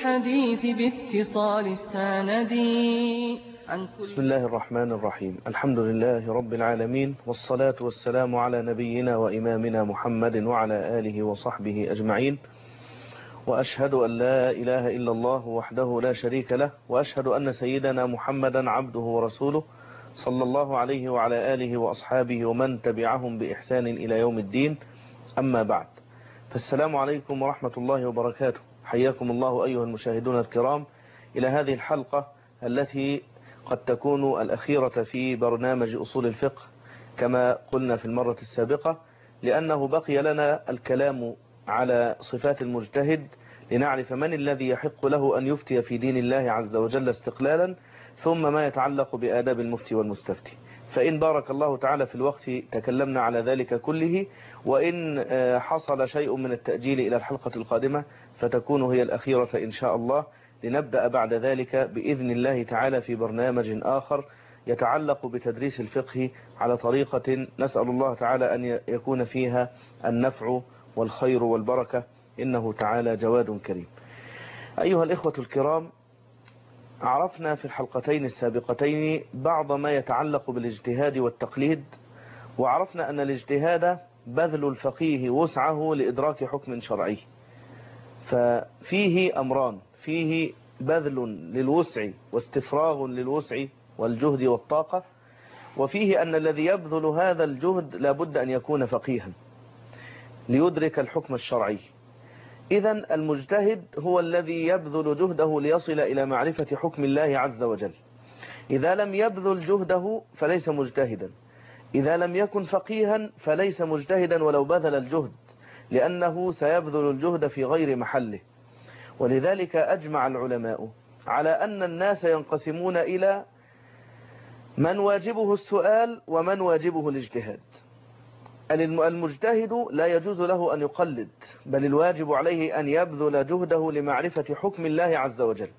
الحديث باتصال السند بسم الله الرحمن الرحيم. الحمد لله رب العالمين، والصلاة والسلام على نبينا وإمامنا محمد وعلى آله وصحبه أجمعين. وأشهد أن لا إله إلا الله وحده لا شريك له، وأشهد أن سيدنا محمدا عبده ورسوله صلى الله عليه وعلى آله وأصحابه ومن تبعهم بإحسان إلى يوم الدين. أما بعد، فالسلام عليكم ورحمة الله وبركاته. حياكم الله أيها المشاهدون الكرام إلى هذه الحلقة التي قد تكون الأخيرة في برنامج أصول الفقه كما قلنا في المرة السابقة، لأنه بقي لنا الكلام على صفات المجتهد لنعرف من الذي يحق له أن يفتي في دين الله عز وجل استقلالا، ثم ما يتعلق بآداب المفتي والمستفتي. فإن بارك الله تعالى في الوقت تكلمنا على ذلك كله، وإن حصل شيء من التأجيل إلى الحلقة القادمة فتكون هي الأخيرة إن شاء الله، لنبدأ بعد ذلك بإذن الله تعالى في برنامج آخر يتعلق بتدريس الفقه على طريقة نسأل الله تعالى أن يكون فيها النفع والخير والبركة، إنه تعالى جواد كريم. أيها الإخوة الكرام، عرفنا في الحلقتين السابقتين بعض ما يتعلق بالاجتهاد والتقليد، وعرفنا أن الاجتهاد بذل الفقيه وسعه لإدراك حكم شرعي، ففيه أمران: فيه بذل للوسع واستفراغ للوسع والجهد والطاقة، وفيه أن الذي يبذل هذا الجهد لابد أن يكون فقيها ليدرك الحكم الشرعي. إذن المجتهد هو الذي يبذل جهده ليصل إلى معرفة حكم الله عز وجل. إذا لم يبذل جهده فليس مجتهدا، إذا لم يكن فقيها فليس مجتهدا ولو بذل الجهد، لأنه سيبذل الجهد في غير محله. ولذلك أجمع العلماء على أن الناس ينقسمون إلى من واجبه السؤال ومن واجبه الاجتهاد. المجتهد لا يجوز له أن يقلد، بل الواجب عليه أن يبذل جهده لمعرفة حكم الله عز وجل.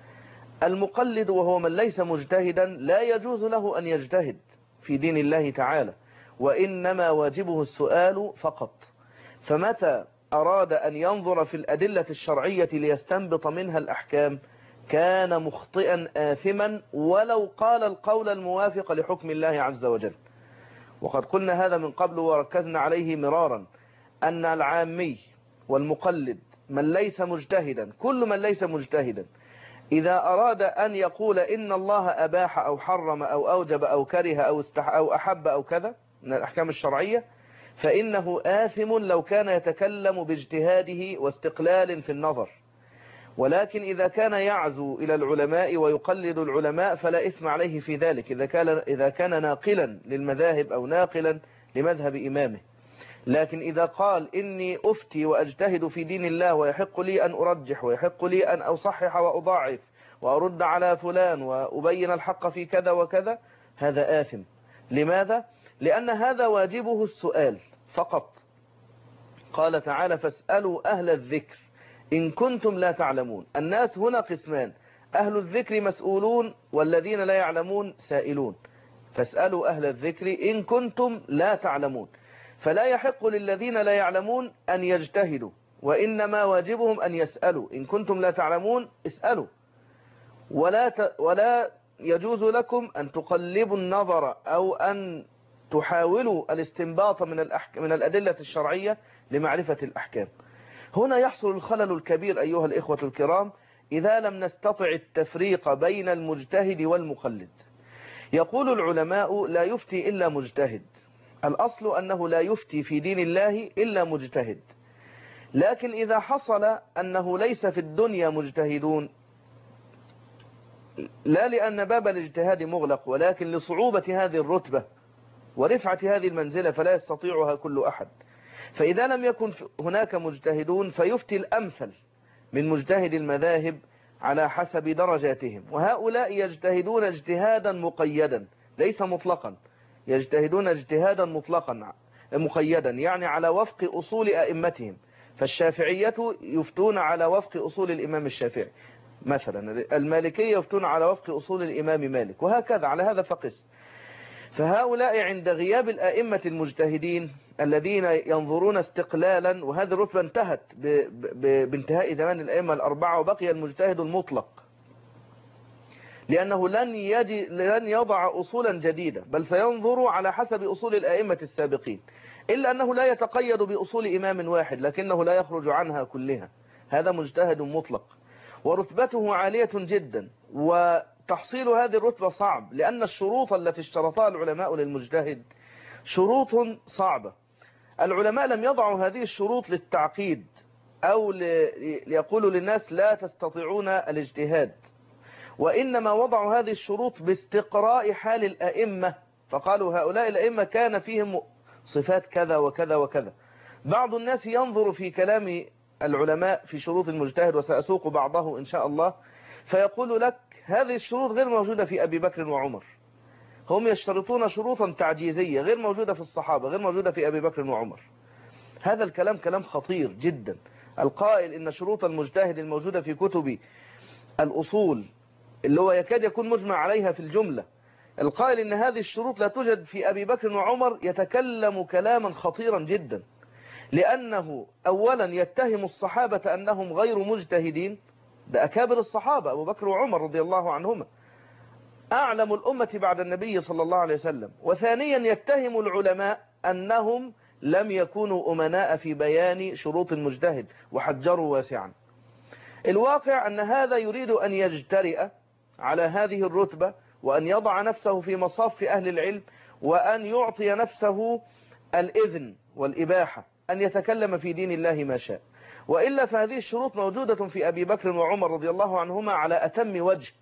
المقلد وهو من ليس مجتهدا لا يجوز له أن يجتهد في دين الله تعالى، وإنما واجبه السؤال فقط. فمتى أراد أن ينظر في الأدلة الشرعية ليستنبط منها الأحكام كان مخطئا آثما ولو قال القول الموافق لحكم الله عز وجل. وقد قلنا هذا من قبل وركزنا عليه مرارا، أن العامي والمقلد من ليس مجتهدا، كل من ليس مجتهدا، إذا أراد أن يقول إن الله أباح أو حرم أو أوجب أو كره أو أحب أو كذا من الأحكام الشرعية، فإنه آثم لو كان يتكلم باجتهاده واستقلال في النظر. ولكن إذا كان يعزو إلى العلماء ويقلد العلماء فلا إثم عليه في ذلك، إذا كان ناقلا للمذاهب أو ناقلا لمذهب إمامه. لكن إذا قال إني أفتي وأجتهد في دين الله ويحق لي أن أرجح ويحق لي أن أصحح وأضاعف وأرد على فلان وأبين الحق في كذا وكذا، هذا آثم. لماذا؟ لأن هذا واجبه السؤال فقط. قال تعالى: فاسألوا أهل الذكر إن كنتم لا تعلمون. الناس هنا قسمان: أهل الذكر مسؤولون، والذين لا يعلمون سائلون. فاسألوا أهل الذكر إن كنتم لا تعلمون. فلا يحق للذين لا يعلمون أن يجتهدوا، وإنما واجبهم أن يسألوا. إن كنتم لا تعلمون اسألوا، ولا يجوز لكم أن تقلبوا النظر أو أن تحاولوا الاستنباط من الأدلة الشرعية لمعرفة الأحكام. هنا يحصل الخلل الكبير أيها الإخوة الكرام إذا لم نستطع التفريق بين المجتهد والمقلد. يقول العلماء: لا يفتي إلا مجتهد. الأصل أنه لا يفتي في دين الله إلا مجتهد. لكن إذا حصل أنه ليس في الدنيا مجتهدون، لا لأن باب الاجتهاد مغلق، ولكن لصعوبة هذه الرتبة ورفعة هذه المنزلة فلا يستطيعها كل أحد. فإذا لم يكن هناك مجتهدون فيفتي الأمثل من مجتهد المذاهب على حسب درجاتهم، وهؤلاء يجتهدون اجتهادا مقيدا ليس مطلقا، يجتهدون اجتهادا مطلقا مقيدا، يعني على وفق أصول أئمتهم. فالشافعية يفتون على وفق أصول الإمام الشافعي مثلا، المالكية يفتون على وفق أصول الإمام مالك، وهكذا على هذا فقس. فهؤلاء عند غياب الأئمة المجتهدين الذين ينظرون استقلالا، وهذه الرتبة انتهت بانتهاء زمان الأئمة الأربعة، وبقي المجتهد المطلق، لأنه لن يضع أصولا جديدة، بل سينظر على حسب أصول الأئمة السابقين، إلا أنه لا يتقيد بأصول إمام واحد، لكنه لا يخرج عنها كلها. هذا مجتهد مطلق ورتبته عالية جدا، وتحصيل هذه الرتبة صعب، لأن الشروط التي اشترطها العلماء للمجتهد شروط صعبة. العلماء لم يضعوا هذه الشروط للتعقيد أو ليقولوا للناس لا تستطيعون الاجتهاد، وإنما وضعوا هذه الشروط باستقراء حال الأئمة، فقالوا هؤلاء الأئمة كان فيهم صفات كذا وكذا وكذا. بعض الناس ينظر في كلام العلماء في شروط المجتهد، وسأسوق بعضه إن شاء الله، فيقول لك هذه الشروط غير موجودة في أبي بكر وعمر، هم يشترطون شروطا تعجيزية غير موجودة في الصحابة، غير موجودة في أبي بكر وعمر. هذا الكلام كلام خطير جدا. القائل إن شروط المجتهد الموجودة في كتب الأصول اللي هو يكاد يكون مجمع عليها في الجملة، القائل إن هذه الشروط لا توجد في أبي بكر وعمر يتكلم كلاما خطيرا جدا، لأنه أولا يتهم الصحابة أنهم غير مجتهدين، ده أكابر الصحابة أبو بكر وعمر رضي الله عنهما، أعلم الأمة بعد النبي صلى الله عليه وسلم. وثانيا يتهم العلماء أنهم لم يكونوا أمناء في بيان شروط المجتهد وحجروا واسعا. الواقع أن هذا يريد أن يجترئ على هذه الرتبة، وأن يضع نفسه في مصاف أهل العلم، وأن يعطي نفسه الإذن والإباحة أن يتكلم في دين الله ما شاء. وإلا فهذه الشروط موجودة في أبي بكر وعمر رضي الله عنهما على أتم وجه،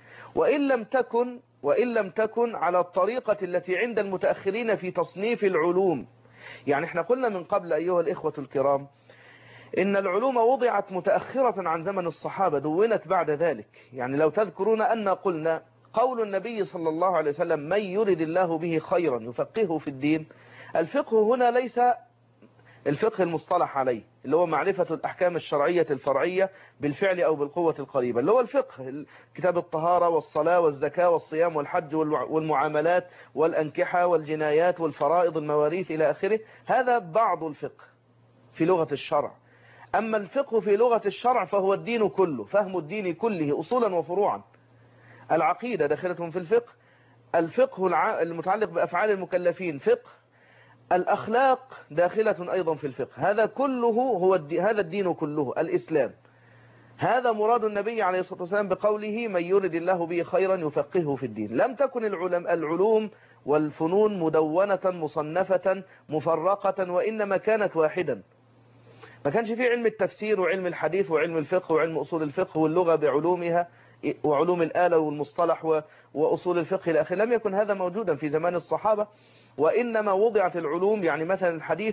وإن لم تكن على الطريقة التي عند المتأخرين في تصنيف العلوم. يعني احنا قلنا من قبل أيها الإخوة الكرام إن العلوم وضعت متأخرة عن زمن الصحابة، دونت بعد ذلك. يعني لو تذكرون أن قلنا قول النبي صلى الله عليه وسلم من يرد الله به خيرا يفقهه في الدين، الفقه هنا ليس الفقه المصطلح عليه اللي هو معرفة الأحكام الشرعية الفرعية بالفعل أو بالقوة القريبة، اللي هو الفقه كتاب الطهارة والصلاة والزكاة والصيام والحج والمعاملات والأنكحة والجنايات والفرائض المواريث إلى آخره. هذا بعض الفقه في لغة الشرع. أما الفقه في لغة الشرع فهو الدين كله، فهم الدين كله أصولا وفروعا. العقيدة داخلة في الفقه، الفقه المتعلق بأفعال المكلفين فقه، الأخلاق داخلة أيضا في الفقه. هذا كله هو هذا الدين كله الإسلام. هذا مراد النبي عليه الصلاة والسلام بقوله من يرد الله به خيرا يفقهه في الدين. لم تكن العلوم والفنون مدونة مصنفة مفرقة، وإنما كانت واحدا. ما كانش فيه علم التفسير وعلم الحديث وعلم الفقه وعلم أصول الفقه واللغة بعلومها وعلوم الآلة والمصطلح وأصول الفقه إلى آخره. لم يكن هذا موجودا في زمان الصحابة، وإنما وضعت العلوم. يعني مثلا الحديث،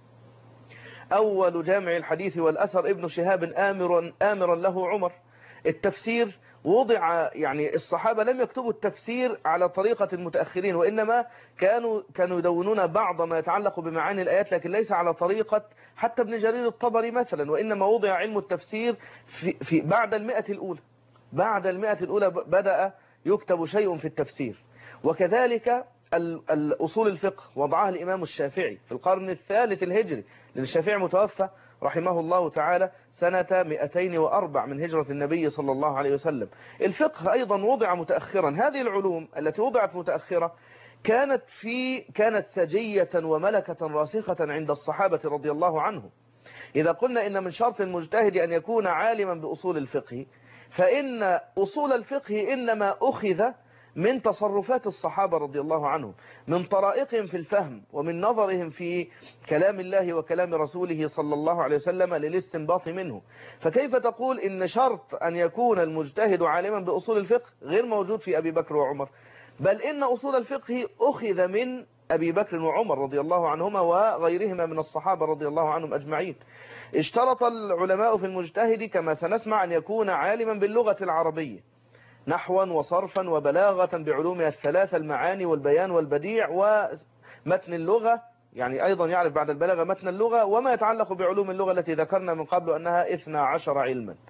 أول جامع الحديث والأثر ابن شهاب آمرا له عمر. التفسير وضع، يعني الصحابة لم يكتبوا التفسير على طريقة المتأخرين، وإنما كانوا يدونون بعض ما يتعلق بمعاني الآيات، لكن ليس على طريقة حتى ابن جرير الطبري مثلا. وإنما وضع علم التفسير في بعد المئة الأولى. بعد المئة الأولى بدأ يكتب شيء في التفسير. وكذلك الأصول الفقه وضعها الإمام الشافعي في القرن الثالث الهجري، لأن الشافعي متوفى رحمه الله تعالى سنة 204 من هجرة النبي صلى الله عليه وسلم. الفقه أيضا وضع متأخرا. هذه العلوم التي وضعت متأخرة كانت سجية وملكة راسخة عند الصحابة رضي الله عنهم. إذا قلنا إن من شرط المجتهد أن يكون عالما بأصول الفقه، فإن أصول الفقه إنما أخذ من تصرفات الصحابة رضي الله عنهم، من طرائقهم في الفهم، ومن نظرهم في كلام الله وكلام رسوله صلى الله عليه وسلم للاستنباط منه. فكيف تقول إن شرط أن يكون المجتهد عالما بأصول الفقه غير موجود في أبي بكر وعمر؟ بل إن أصول الفقه أخذ من أبي بكر وعمر رضي الله عنهما وغيرهما من الصحابة رضي الله عنهم أجمعين. اشترط العلماء في المجتهد كما سنسمع أن يكون عالما باللغة العربية نحوا وصرفا وبلاغة بعلومها الثلاثة، المعاني والبيان والبديع ومتن اللغة، يعني أيضا يعرف بعد البلاغة متن اللغة وما يتعلق بعلوم اللغة التي ذكرنا من قبل أنها 12 علما.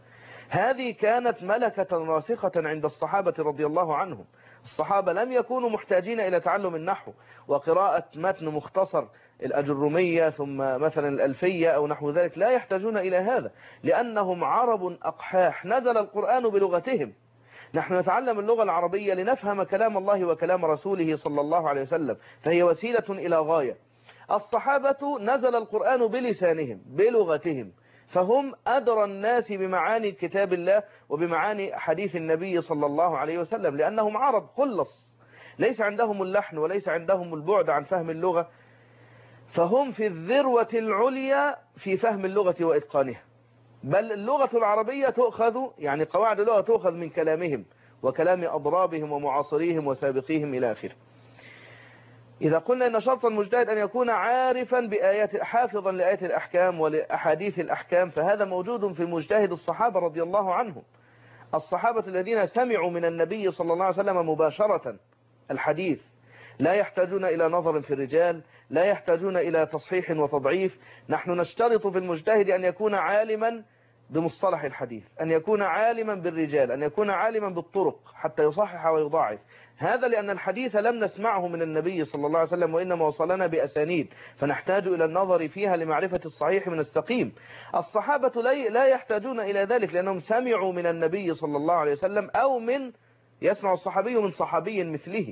هذه كانت ملكة راسخة عند الصحابة رضي الله عنهم. الصحابة لم يكونوا محتاجين إلى تعلم النحو وقراءة متن مختصر الأجرمية ثم مثلا الألفية أو نحو ذلك، لا يحتاجون إلى هذا لأنهم عرب أقحاح، نزل القرآن بلغتهم. نحن نتعلم اللغة العربية لنفهم كلام الله وكلام رسوله صلى الله عليه وسلم، فهي وسيلة إلى غاية. الصحابة نزل القرآن بلسانهم بلغتهم، فهم أدرى الناس بمعاني كتاب الله وبمعاني حديث النبي صلى الله عليه وسلم، لأنهم عرب خلص، ليس عندهم اللحن وليس عندهم البعد عن فهم اللغة، فهم في الذروة العليا في فهم اللغة وإتقانها. بل اللغة العربية تؤخذ، يعني قواعد اللغة تؤخذ من كلامهم وكلام أضرابهم ومعاصريهم وسابقيهم إلى آخره. إذا قلنا إن شرط المجتهد أن يكون عارفا بآيات، حافظا لآيات الأحكام ولأحاديث الأحكام، فهذا موجود في مجتهد الصحابة رضي الله عنهم. الصحابة الذين سمعوا من النبي صلى الله عليه وسلم مباشرة الحديث، لا يحتاجون إلى نظر في الرجال، لا يحتاجون إلى تصحيح وتضعيف. نحن نشترط في المجتهد أن يكون عالما بمصطلح الحديث، أن يكون عالما بالرجال، أن يكون عالما بالطرق حتى يصحح ويضاعف. هذا لأن الحديث لم نسمعه من النبي صلى الله عليه وسلم، وإنما وصلنا بأسانيد، فنحتاج إلى النظر فيها لمعرفة الصحيح من السقيم. الصحابة لا يحتاجون إلى ذلك لأنهم سمعوا من النبي صلى الله عليه وسلم، أو يسمع الصحابي من صحابي مثله.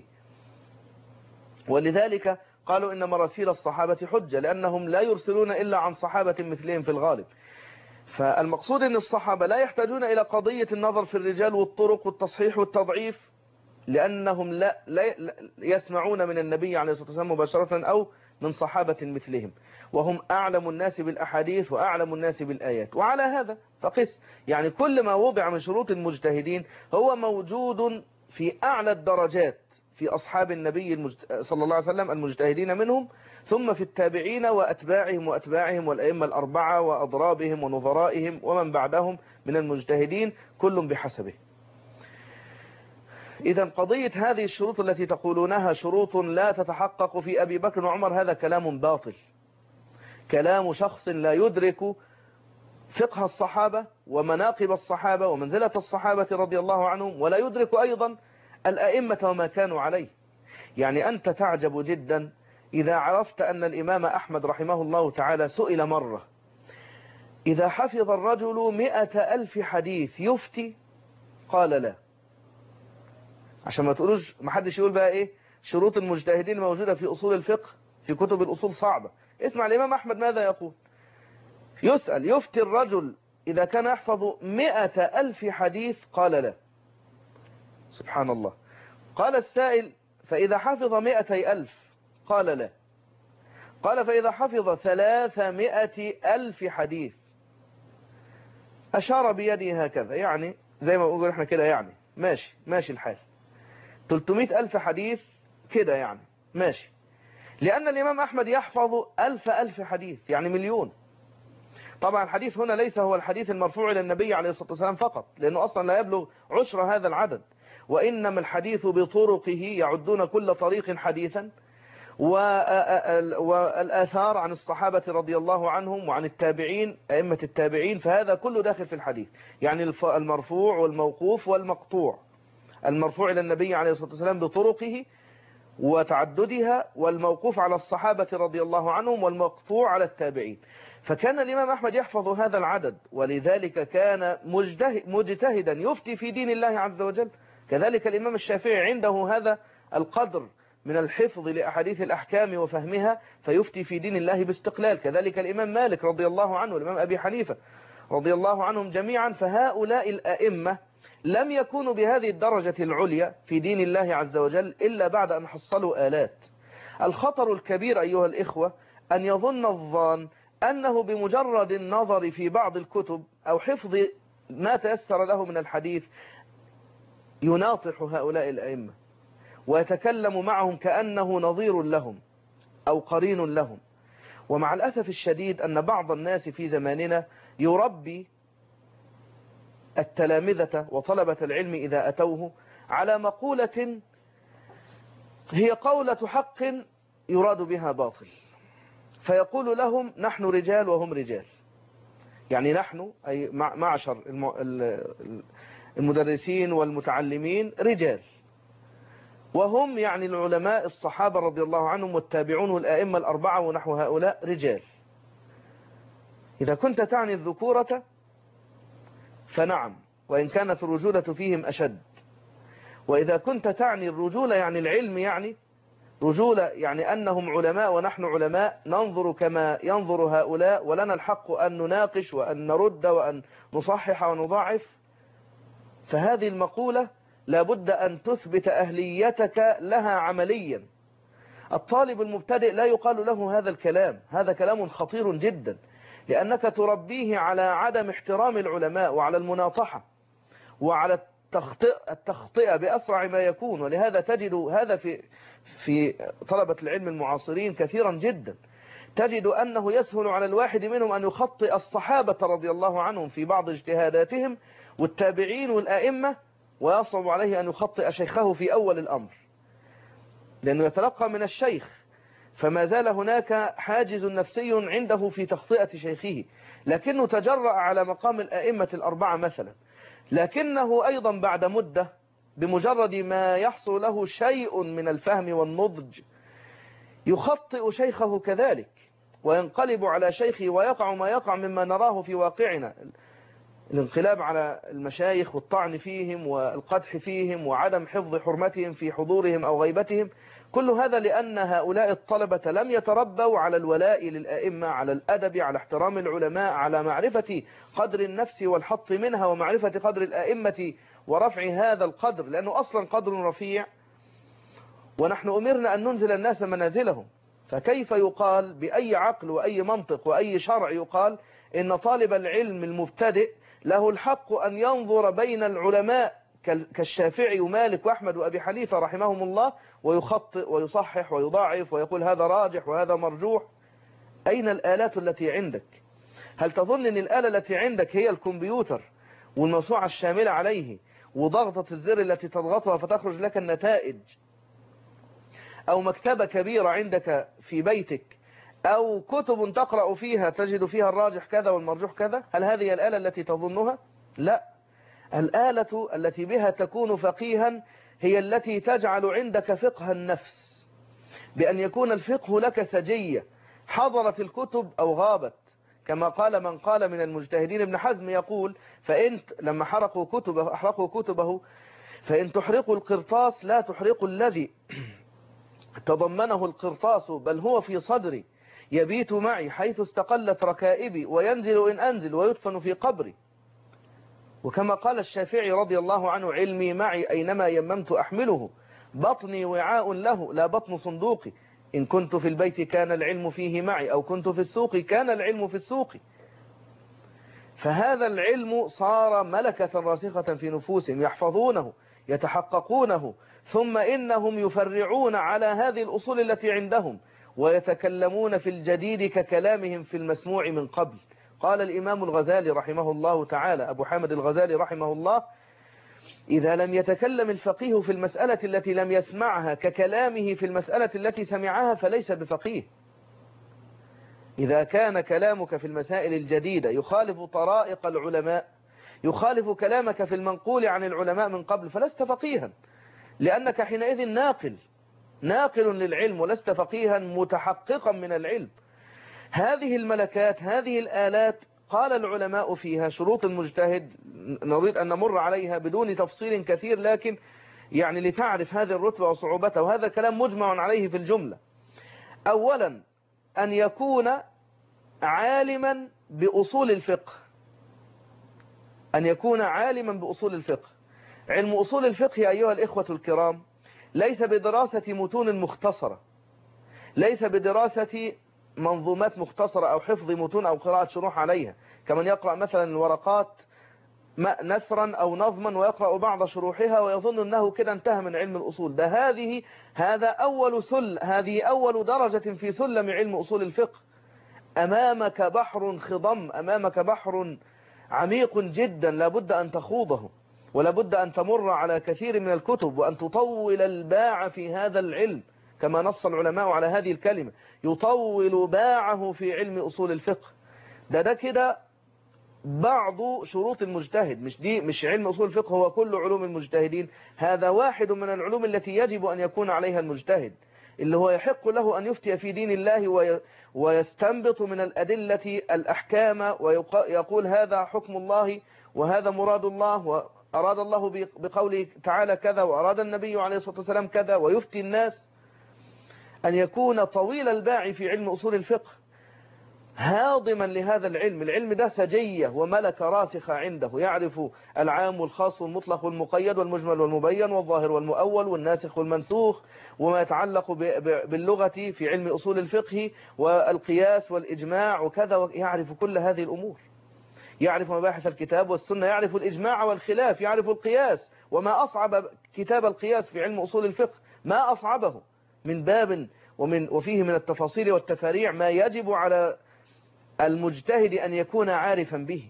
ولذلك قالوا إن مراسيل الصحابة حجة، لأنهم لا يرسلون إلا عن صحابة مثلهم في الغالب. فالمقصود أن الصحابة لا يحتاجون إلى قضية النظر في الرجال والطرق والتصحيح والتضعيف، لأنهم لا يسمعون من النبي عليه الصلاة والسلام مباشرة أو من صحابة مثلهم، وهم أعلم الناس بالأحاديث وأعلم الناس بالآيات. وعلى هذا فقس، يعني كل ما وضع من شروط المجتهدين هو موجود في أعلى الدرجات في أصحاب النبي صلى الله عليه وسلم المجتهدين منهم، ثم في التابعين وأتباعهم والأئمة الأربعة وأضرابهم ونظرائهم ومن بعدهم من المجتهدين، كل بحسبه. إذا قضية هذه الشروط التي تقولونها شروط لا تتحقق في أبي بكر وعمر، هذا كلام باطل، كلام شخص لا يدرك فقه الصحابة ومناقب الصحابة ومنزلة الصحابة رضي الله عنهم، ولا يدرك أيضا الأئمة وما كانوا عليه. يعني أنت تعجب جدا إذا عرفت أن الإمام أحمد رحمه الله تعالى سئل مرة: إذا حفظ الرجل 100,000 حديث يفتي؟ قال لا. عشان ما تقولوش، ما حدش يقول بقى إيه شروط المجتهدين موجودة في أصول الفقه في كتب الأصول صعبة. اسمع الإمام أحمد ماذا يقول. يسأل: يفتي الرجل إذا كان يحفظ 100,000 حديث؟ قال لا. سبحان الله. قال السائل: فإذا حفظ 200,000؟ قال لا. قال: فإذا حفظ 300,000 حديث؟ أشار بيده هكذا، يعني زي ما بنقول احنا كده، يعني ماشي الحال. 300,000 حديث كده يعني ماشي، لأن الإمام أحمد يحفظ 1000 حديث، يعني 1,000,000. طبعا الحديث هنا ليس هو الحديث المرفوع إلى النبي عليه الصلاة والسلام فقط، لأنه أصلا لا يبلغ عشر هذا العدد، وإنما الحديث بطرقه، يعدون كل طريق حديثا، والآثار عن الصحابة رضي الله عنهم وعن التابعين أئمة التابعين، فهذا كله داخل في الحديث. يعني المرفوع والموقوف والمقطوع، المرفوع إلى النبي عليه الصلاة والسلام بطرقه وتعددها، والموقوف على الصحابة رضي الله عنهم، والمقطوع على التابعين. فكان الإمام أحمد يحفظ هذا العدد، ولذلك كان مجتهدا يفتي في دين الله عز وجل. كذلك الإمام الشافعي عنده هذا القدر من الحفظ لأحاديث الأحكام وفهمها، فيفتي في دين الله باستقلال. كذلك الإمام مالك رضي الله عنه، والإمام أبي حنيفة رضي الله عنهم جميعا. فهؤلاء الأئمة لم يكونوا بهذه الدرجة العليا في دين الله عز وجل إلا بعد أن حصلوا آلات. الخطر الكبير أيها الإخوة أن يظن الظان أنه بمجرد النظر في بعض الكتب أو حفظ ما تيسر له من الحديث يناطح هؤلاء الأئمة ويتكلم معهم كأنه نظير لهم أو قرين لهم. ومع الأسف الشديد أن بعض الناس في زماننا يربي التلامذة وطلبة العلم إذا أتوه على مقولة هي قولة حق يراد بها باطل، فيقول لهم: نحن رجال وهم رجال. يعني نحن أي معشر المدرسين والمتعلمين رجال، وهم يعني العلماء الصحابة رضي الله عنهم والتابعون والآئمة الأربعة ونحو هؤلاء رجال. إذا كنت تعني الذكورة فنعم، وإن كانت الرجولة فيهم أشد. وإذا كنت تعني الرجولة يعني العلم، يعني رجولة يعني أنهم علماء ونحن علماء، ننظر كما ينظر هؤلاء، ولنا الحق أن نناقش وأن نرد وأن نصحح ونضاعف، فهذه المقولة لابد أن تثبت أهليتك لها عمليا. الطالب المبتدئ لا يقال له هذا الكلام، هذا كلام خطير جدا، لأنك تربيه على عدم احترام العلماء وعلى المناطحة وعلى التخطئة بأسرع ما يكون. ولهذا تجد هذا في طلبة العلم المعاصرين كثيرا جدا، تجد أنه يسهل على الواحد منهم أن يخطئ الصحابة رضي الله عنهم في بعض اجتهاداتهم والتابعين والآئمة، ويصعب عليه أن يخطئ شيخه في أول الأمر، لأنه يتلقى من الشيخ، فما زال هناك حاجز نفسي عنده في تخطئة شيخه، لكنه تجرأ على مقام الآئمة الأربعة مثلا. لكنه أيضا بعد مدة بمجرد ما يحصل له شيء من الفهم والنضج يخطئ شيخه كذلك، وينقلب على شيخه، ويقع ما يقع مما نراه في واقعنا، الانقلاب على المشايخ والطعن فيهم والقدح فيهم وعدم حفظ حرمتهم في حضورهم أو غيبتهم. كل هذا لأن هؤلاء الطلبة لم يتربوا على الولاء للآئمة، على الأدب، على احترام العلماء، على معرفة قدر النفس والحط منها، ومعرفة قدر الآئمة ورفع هذا القدر، لأنه أصلا قدر رفيع، ونحن أمرنا أن ننزل الناس منازلهم. فكيف يقال بأي عقل وأي منطق وأي شرع يقال إن طالب العلم المبتدئ له الحق أن ينظر بين العلماء كالشافعي ومالك وأحمد وأبي حنيفة رحمهم الله ويخطئ ويصحح ويضاعف ويقول هذا راجح وهذا مرجوح؟ أين الآلات التي عندك؟ هل تظن أن الآلة التي عندك هي الكمبيوتر والموسوعة الشاملة عليه وضغطة الزر التي تضغطها فتخرج لك النتائج، أو مكتبة كبيرة عندك في بيتك، أو كتب تقرأ فيها تجد فيها الراجح كذا والمرجوح كذا؟ هل هذه الآلة التي تظنها؟ لا. الآلة التي بها تكون فقيها هي التي تجعل عندك فقه النفس، بأن يكون الفقه لك سجية، حضرت الكتب أو غابت، كما قال من قال من المجتهدين. ابن حزم يقول فإن لما أحرقوا كتبه فإن تحرقوا القرطاس لا تحرقوا الذي تضمنه القرطاس، بل هو في صدري يبيت معي حيث استقلت ركائبي، وينزل إن أنزل ويدفن في قبري. وكما قال الشافعي رضي الله عنه علمي معي أينما يممت أحمله، بطني وعاء له لا بطن صندوقي، إن كنت في البيت كان العلم فيه معي، أو كنت في السوق كان العلم في السوق. فهذا العلم صار ملكة راسخة في نفوسهم، يحفظونه يتحققونه، ثم إنهم يفرعون على هذه الأصول التي عندهم ويتكلمون في الجديد ككلامهم في المسموع من قبل. قال الإمام الغزالي رحمه الله تعالى، أبو حامد الغزالي رحمه الله: إذا لم يتكلم الفقيه في المسألة التي لم يسمعها ككلامه في المسألة التي سمعها فليس بفقيه. إذا كان كلامك في المسائل الجديدة يخالف طرائق العلماء، يخالف كلامك في المنقول عن العلماء من قبل، فلست فقيها، لأنك حينئذ ناقل للعلم، ولست فقيها متحققا من العلم. هذه الملكات، هذه الآلات، قال العلماء فيها شروط المجتهد، نريد أن نمر عليها بدون تفصيل كثير، لكن يعني لتعرف هذه الرتبة وصعوبتها، وهذا كلام مجمع عليه في الجملة. أولا أن يكون عالما بأصول الفقه، أن يكون عالما بأصول الفقه. علم أصول الفقه أيها الإخوة الكرام ليس بدراسة متون مختصرة، ليس بدراسة منظومات مختصرة أو حفظ متون أو قراءة شروح عليها، كمن يقرأ مثلا الورقات نثرا أو نظما ويقرأ بعض شروحها ويظن أنه كده انتهى من علم الأصول. هذه أول درجة في سلم علم أصول الفقه. أمامك بحر خضم، أمامك بحر عميق جدا لابد أن تخوضه، ولابد أن تمر على كثير من الكتب، وأن تطول الباع في هذا العلم، كما نص العلماء على هذه الكلمة: يطول باعه في علم أصول الفقه. ده كده بعض شروط المجتهد، مش علم أصول الفقه هو كل علوم المجتهدين، هذا واحد من العلوم التي يجب أن يكون عليها المجتهد، اللي هو يحق له أن يفتي في دين الله ويستنبط من الأدلة الأحكام ويقول هذا حكم الله وهذا مراد الله، وأراد الله بقوله تعالى كذا وأراد النبي عليه الصلاة والسلام كذا، ويفتي الناس. أن يكون طويل الباع في علم أصول الفقه هاضما لهذا العلم ده سجية وملكة راسخة عنده، يعرف العام والخاص والمطلق والمقيد والمجمل والمبين والظاهر والمؤول والناسخ والمنسوخ، وما يتعلق باللغة في علم أصول الفقه والقياس والإجماع وكذا، يعرف كل هذه الأمور، يعرف مباحث الكتاب والسنة، يعرف الإجماع والخلاف، يعرف القياس، وما أصعب كتاب القياس في علم أصول الفقه، ما أصعبه من باب وفيه من التفاصيل والتفاريع ما يجب على المجتهد أن يكون عارفا به.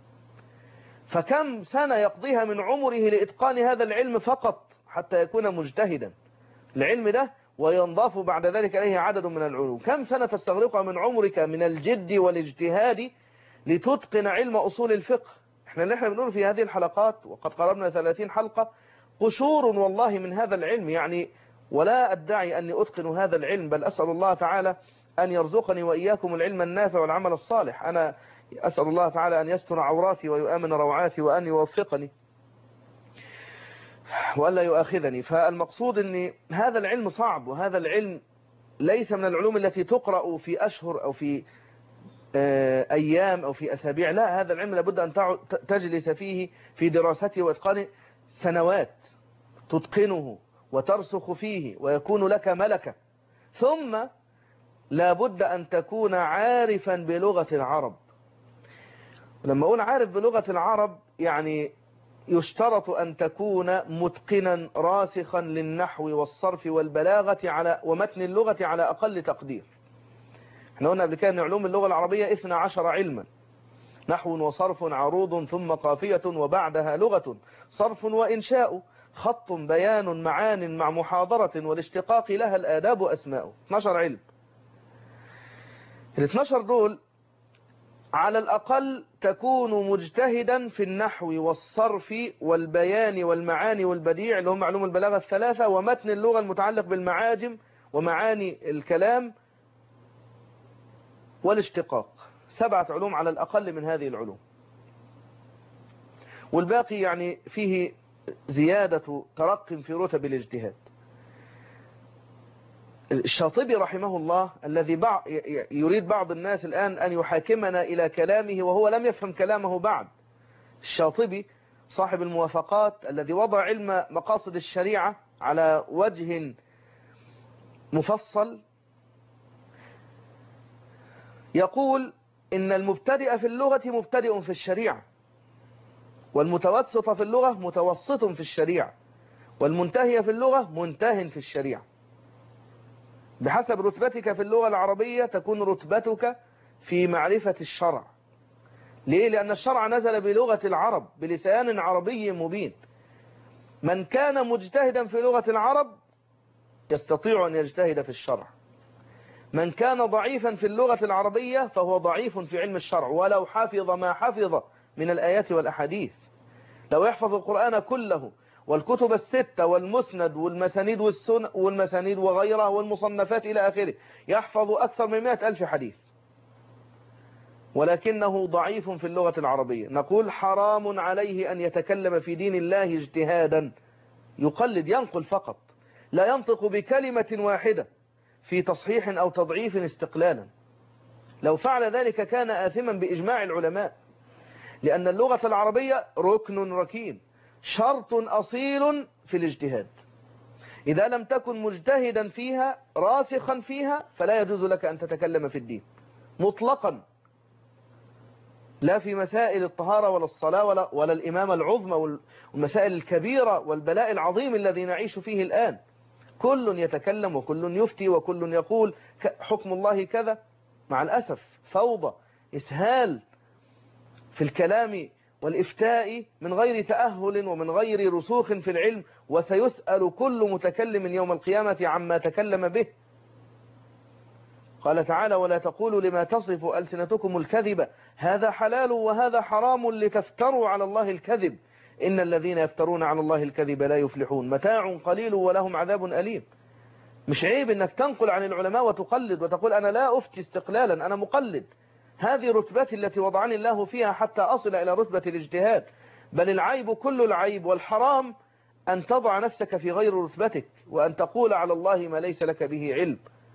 فكم سنة يقضيها من عمره لإتقان هذا العلم فقط حتى يكون مجتهدا العلم ده، وينضاف بعد ذلك إليه عدد من العلوم. كم سنة تستغرقها من عمرك من الجد والاجتهاد لتتقن علم أصول الفقه. احنا اللي احنا بنقول في هذه الحلقات وقد قربنا 30 حلقة قشور والله من هذا العلم، يعني ولا أدعي أني أتقن هذا العلم، بل أسأل الله تعالى أن يرزقني وإياكم العلم النافع والعمل الصالح. أنا أسأل الله تعالى أن يستر عوراتي ويؤمن روعاتي وأن يوفقني وألا يؤاخذني. فالمقصود أن هذا العلم صعب، وهذا العلم ليس من العلوم التي تقرأ في أشهر أو في أيام أو في أسابيع، لا، هذا العلم لابد أن تجلس فيه في دراسته وإتقانه سنوات، تتقنه وترسخ فيه ويكون لك ملكة. ثم لابد أن تكون عارفا بلغة العرب. لما أقول عارف بلغة العرب يعني يشترط أن تكون متقنا راسخا للنحو والصرف والبلاغة ومتن اللغة على أقل تقدير. احنا قلنا قبل كده أن علوم اللغة العربية 12 علما: نحو وصرف عروض ثم قافية وبعدها لغة صرف وإنشاء خط بيان معان مع محاضرة والاشتقاق لها الآداب أسماء. 12 علم. ال 12 دول على الأقل تكون مجتهدا في النحو والصرف والبيان والمعاني والبديع اللي هم علوم البلاغة الثلاثة، ومتن اللغة المتعلق بالمعاجم ومعاني الكلام والاشتقاق. 7 علوم على الأقل من هذه العلوم، والباقي يعني فيه زيادة ترق في رتب الاجتهاد. الشاطبي رحمه الله الذي يريد بعض الناس الآن أن يحاكمنا إلى كلامه وهو لم يفهم كلامه بعد. الشاطبي صاحب الموافقات الذي وضع علم مقاصد الشريعة على وجه مفصل يقول إن المبتدئ في اللغة مبتدئ في الشريعة، والمتوسط في اللغة متوسط في الشريعة، والمنتهي في اللغة منتهٍ في الشريعة. بحسب رتبتك في اللغة العربية تكون رتبتك في معرفة الشرع. ليه؟ لأن الشرع نزل بلغة العرب بلسان عربي مبين. من كان مجتهدا في لغة العرب يستطيع أن يجتهد في الشرع. من كان ضعيفا في اللغة العربية فهو ضعيف في علم الشرع، ولو حفظ ما حفظ من الآيات والأحاديث. لو يحفظ القرآن كله والكتب الستة والمسند والمسانيد والمسانيد وغيرها والمصنفات إلى آخره، يحفظ أكثر من 100,000 حديث، ولكنه ضعيف في اللغة العربية. نقول حرام عليه أن يتكلم في دين الله اجتهادا، يقلد، ينقل فقط، لا ينطق بكلمة واحدة في تصحيح أو تضعيف استقلالا. لو فعل ذلك كان آثما بإجماع العلماء، لأن اللغة العربية ركن ركين، شرط أصيل في الاجتهاد. إذا لم تكن مجتهدا فيها راسخا فيها فلا يجوز لك أن تتكلم في الدين مطلقا، لا في مسائل الطهارة ولا الصلاة ولا الإمامة العظمى والمسائل الكبيرة والبلاء العظيم الذي نعيش فيه الآن. كل يتكلم وكل يفتي وكل يقول حكم الله كذا. مع الأسف فوضى، إسهال في الكلام والإفتاء من غير تأهل ومن غير رسوخ في العلم، وسيسأل كل متكلم يوم القيامة عما تكلم به. قال تعالى ولا تقولوا لما تصف ألسنتكم الكذب هذا حلال وهذا حرام لتفتروا على الله الكذب إن الذين يفترون على الله الكذب لا يفلحون متاع قليل ولهم عذاب أليم. مش عيب انك تنقل عن العلماء وتقلد وتقول انا لا افتي استقلالا انا مقلد، هذه رتبتي التي وضعني الله فيها حتى اصل الى رتبة الاجتهاد، بل العيب كل العيب والحرام ان تضع نفسك في غير رتبتك وان تقول على الله ما ليس لك به علم.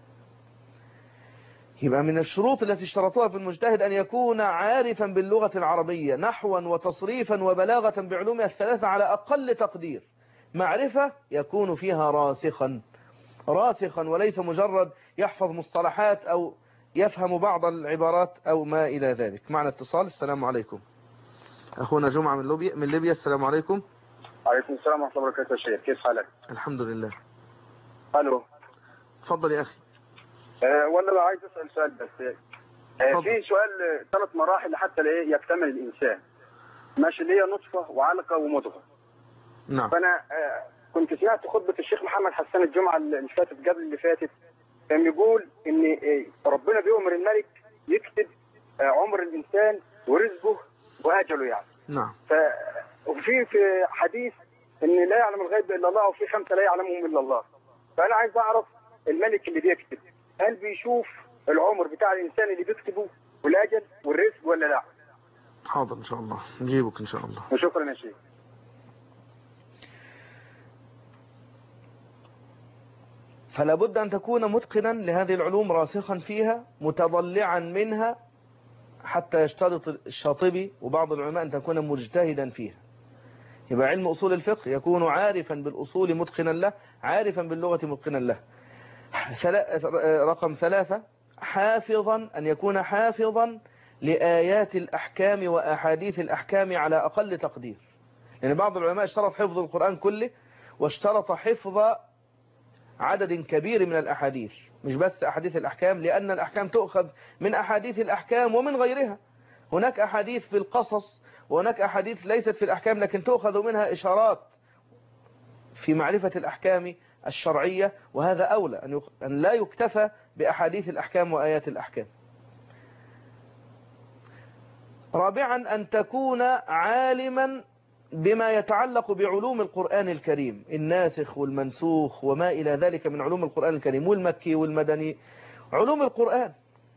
يبقى من الشروط التي اشترطوها في المجتهد ان يكون عارفا باللغة العربية نحوا وتصريفا وبلاغة بعلومها الثلاثة على اقل تقدير، معرفة يكون فيها راسخا وليس مجرد يحفظ مصطلحات أو يفهم بعض العبارات أو ما إلى ذلك. معنا اتصال. السلام عليكم. أخونا جمعة من ليبيا. السلام عليكم. عليكم السلام ورحمة الله وبركاته يا شيخ، كيف حالك؟ الحمد لله. ألو. تفضل يا أخي. ولا عايز أسأل سؤال بس. في سؤال 3 مراحل حتى يكتمل الإنسان، ماشي، اللي هي نطفة وعلقة ومضغة. نعم. فأنا كنت سمعت خطبة الشيخ محمد حسان الجمعة اللي فاتت قبل اللي فاتت، كان يقول ان ربنا بيؤمر الملك يكتب عمر الانسان ورزقه واجله يعني. نعم. وفي حديث ان لا يعلم الغيب الا الله وفي 5 لا يعلمهم الا الله. فانا عايز اعرف الملك اللي بيكتب هل بيشوف العمر بتاع الانسان اللي بيكتبه والاجل والرزق ولا لا؟ حاضر ان شاء الله نجيبك ان شاء الله. وشكرا يا شيخ. فلا بد أن تكون متقنا لهذه العلوم راسخا فيها متضلعا منها، حتى يشترط الشاطبي وبعض العلماء أن تكون مجتهدا فيها. يبقى علم أصول الفقه يكون عارفا بالأصول متقنا له، عارفا باللغة متقنا له. رقم 3 حافظا، أن يكون حافظا لآيات الأحكام وأحاديث الأحكام على أقل تقدير. يعني بعض العلماء اشترط حفظ القرآن كله واشترط حفظ عدد كبير من الأحاديث، مش بس أحاديث الأحكام، لأن الأحكام تؤخذ من أحاديث الأحكام ومن غيرها. هناك أحاديث في القصص وهناك أحاديث ليست في الأحكام لكن تؤخذ منها إشارات في معرفة الأحكام الشرعية، وهذا أولى أن لا يكتفى بأحاديث الأحكام وآيات الأحكام. رابعا أن تكون عالما بما يتعلق بعلوم القرآن الكريم، الناسخ والمنسوخ وما إلى ذلك من علوم القرآن الكريم، والمكي والمدني، علوم القرآن.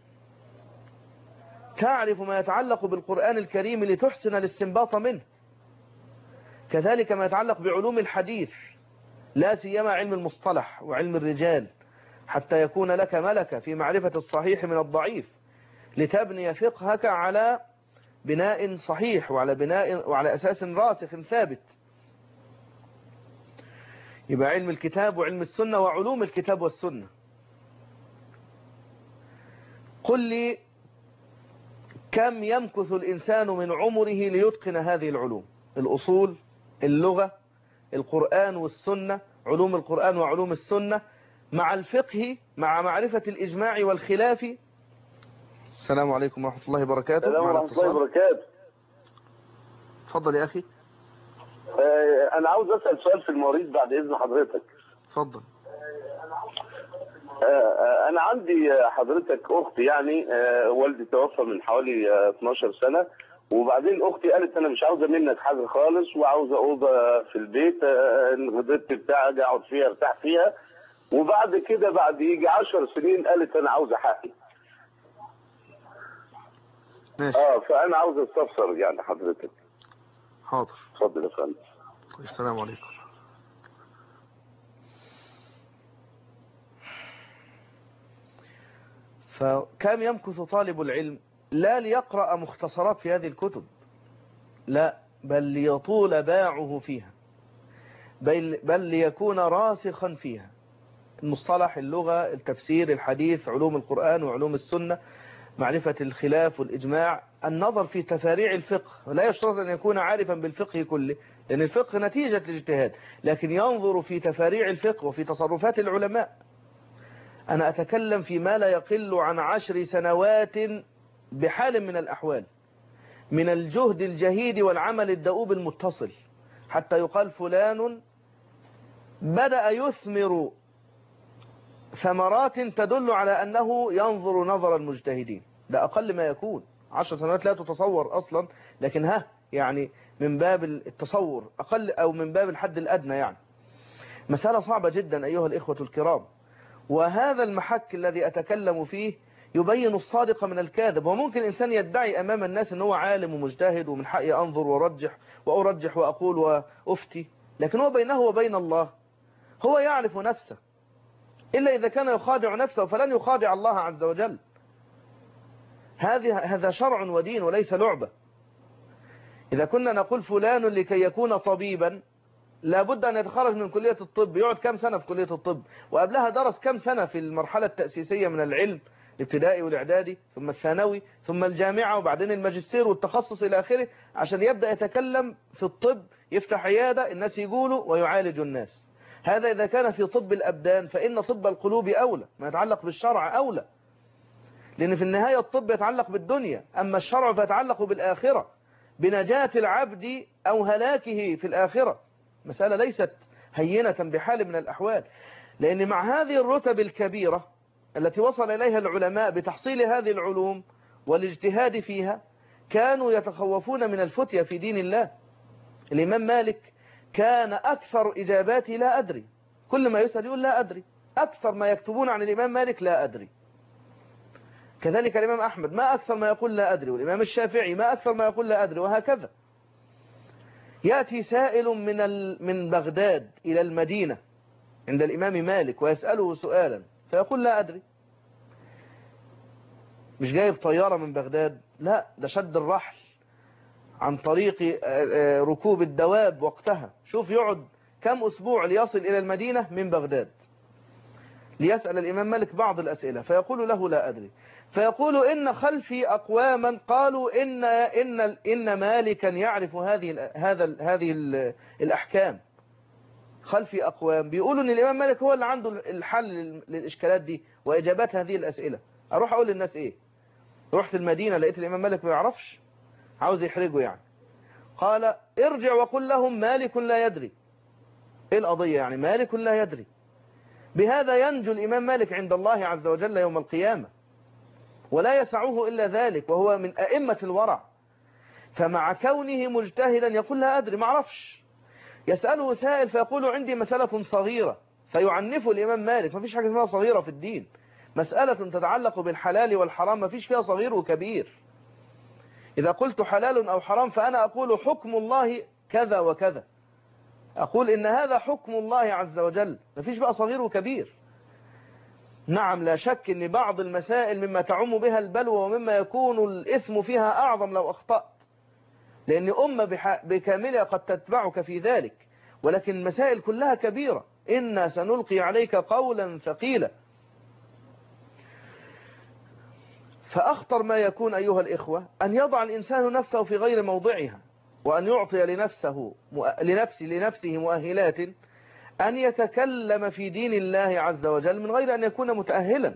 تعرف ما يتعلق بالقرآن الكريم لتحسن الاستنباط منه. كذلك ما يتعلق بعلوم الحديث، لا سيما علم المصطلح وعلم الرجال، حتى يكون لك ملكة في معرفة الصحيح من الضعيف، لتبني فقهك على بناء صحيح وعلى أساس راسخ ثابت. يبقى علم الكتاب وعلم السنة وعلوم الكتاب والسنة. قل لي كم يمكث الإنسان من عمره ليتقن هذه العلوم؟ الأصول، اللغة، القرآن والسنة، علوم القرآن وعلوم السنة، مع الفقه، مع معرفة الإجماع والخلاف. السلام عليكم ورحمة الله وبركاته. السلام ورحمة الله وبركاته. تفضل يا أخي. أنا عاوز أسأل سؤال في المواريث بعد إذن حضرتك. تفضل. أنا عندي حضرتك أختي، يعني والدي توفى من حوالي 12 سنة، وبعدين أختي قالت أنا مش عاوزة منك حاجة خالص، وعاوزة أوضة في البيت الغدت بتاعي أجي أقعد فيها أرتاح فيها، وبعد كده بعد يجي 10 سنين قالت أنا عاوزة حقي. ماشي. فأنا عاوز استفسر يعني حضرتك. حاضر. اتفضل يا فندم. السلام عليكم. فكم يمكث طالب العلم لا ليقرأ مختصرات في هذه الكتب، لا، بل ليطول باعه فيها، بل ليكون راسخا فيها، المصطلح، اللغة، التفسير، الحديث، علوم القرآن وعلوم السنة، معرفة الخلاف والإجماع، النظر في تفاريع الفقه. لا يشترط أن يكون عارفا بالفقه كله، لأن الفقه نتيجة الاجتهاد، لكن ينظر في تفاريع الفقه وفي تصرفات العلماء. أنا أتكلم في ما لا يقل عن 10 سنوات بحال من الأحوال، من الجهد الجهيد والعمل الدؤوب المتصل، حتى يقال فلان بدأ يثمر ثمرات تدل على أنه ينظر نظر المجتهدين. ده أقل ما يكون، 10 سنوات لا تتصور أصلا، لكن يعني من باب التصور أقل، أو من باب الحد الأدنى يعني. مسألة صعبة جدا أيها الإخوة الكرام. وهذا المحك الذي أتكلم فيه يبين الصادق من الكاذب. وممكن إنسان يدعي أمام الناس أنه عالم ومجتهد ومن حقي أنظر وأرجح وأقول وأفتي، لكن هو بينه وبين الله هو يعرف نفسه، إلا إذا كان يخادع نفسه فلن يخادع الله عز وجل. هذا شرع ودين وليس لعبة. إذا كنا نقول فلان لكي يكون طبيبا لابد أن يتخرج من كلية الطب، يقعد كم سنة في كلية الطب، وقبلها درس كم سنة في المرحلة التأسيسية من العلم، الابتدائي والإعدادي ثم الثانوي ثم الجامعة وبعدين الماجستير والتخصص إلى آخره، عشان يبدأ يتكلم في الطب، يفتح عيادة الناس يقولوا ويعالج الناس. هذا إذا كان في طب الأبدان، فإن طب القلوب أولى، ما يتعلق بالشرع أولى، لأن في النهاية الطب يتعلق بالدنيا، أما الشرع فيتعلق بالآخرة، بنجاة العبد أو هلاكه في الآخرة. مسألة ليست هينة بحال من الأحوال، لأن مع هذه الرتب الكبيرة التي وصل إليها العلماء بتحصيل هذه العلوم والاجتهاد فيها، كانوا يتخوفون من الفتية في دين الله. الإمام مالك كان أكثر إجاباتي لا أدري، كل ما يسأل يقول لا أدري، أكثر ما يكتبون عن الإمام مالك لا أدري. كذلك الإمام أحمد ما أكثر ما يقول لا أدري، والإمام الشافعي ما أكثر ما يقول لا أدري، وهكذا. يأتي سائل من بغداد إلى المدينة عند الإمام مالك ويسأله سؤالا فيقول لا أدري. مش جايب طيارة من بغداد، لا، ده شد الرحل عن طريق ركوب الدواب وقتها. شوف يقعد كم أسبوع ليصل إلى المدينة من بغداد ليسأل الإمام مالك بعض الأسئلة، فيقول له لا أدري. فيقول إن خلفي أقواما قالوا إن مالكا يعرف هذه الأحكام. خلفي أقوام بيقولوا إن الإمام مالك هو اللي عنده الحل للإشكالات دي وإجابات هذه الأسئلة. أروح أقول للناس إيه؟ رحت المدينة لقيت الإمام مالك ما يعرفش، عاوز يحرجه يعني. قال ارجع وقل لهم مالك لا يدري. إيه القضية يعني؟ مالك لا يدري. بهذا ينجو الإمام مالك عند الله عز وجل يوم القيامة، ولا يسعه إلا ذلك، وهو من أئمة الورع. فمع كونه مجتهدا يقول لا أدري، ما أعرفش. يسأله سائل فيقول عندي مسألة صغيرة، فيعنفه الإمام مالك. ما فيش حاجة اسمها صغيرة في الدين، مسألة تتعلق بالحلال والحرام ما فيش فيها صغير وكبير. إذا قلت حلال أو حرام فأنا أقول حكم الله كذا وكذا، أقول إن هذا حكم الله عز وجل، ما فيش بقى صغير وكبير. نعم لا شك أن بعض المسائل مما تعم بها البلوى ومما يكون الإثم فيها أعظم لو أخطأت، لأن أمة بكاملها قد تتبعك في ذلك، ولكن المسائل كلها كبيرة. إنا سنلقي عليك قولا ثقيلا. فأخطر ما يكون أيها الإخوة أن يضع الإنسان نفسه في غير موضعها، وأن يعطي لنفسه مؤهلات أن يتكلم في دين الله عز وجل من غير أن يكون متأهلا.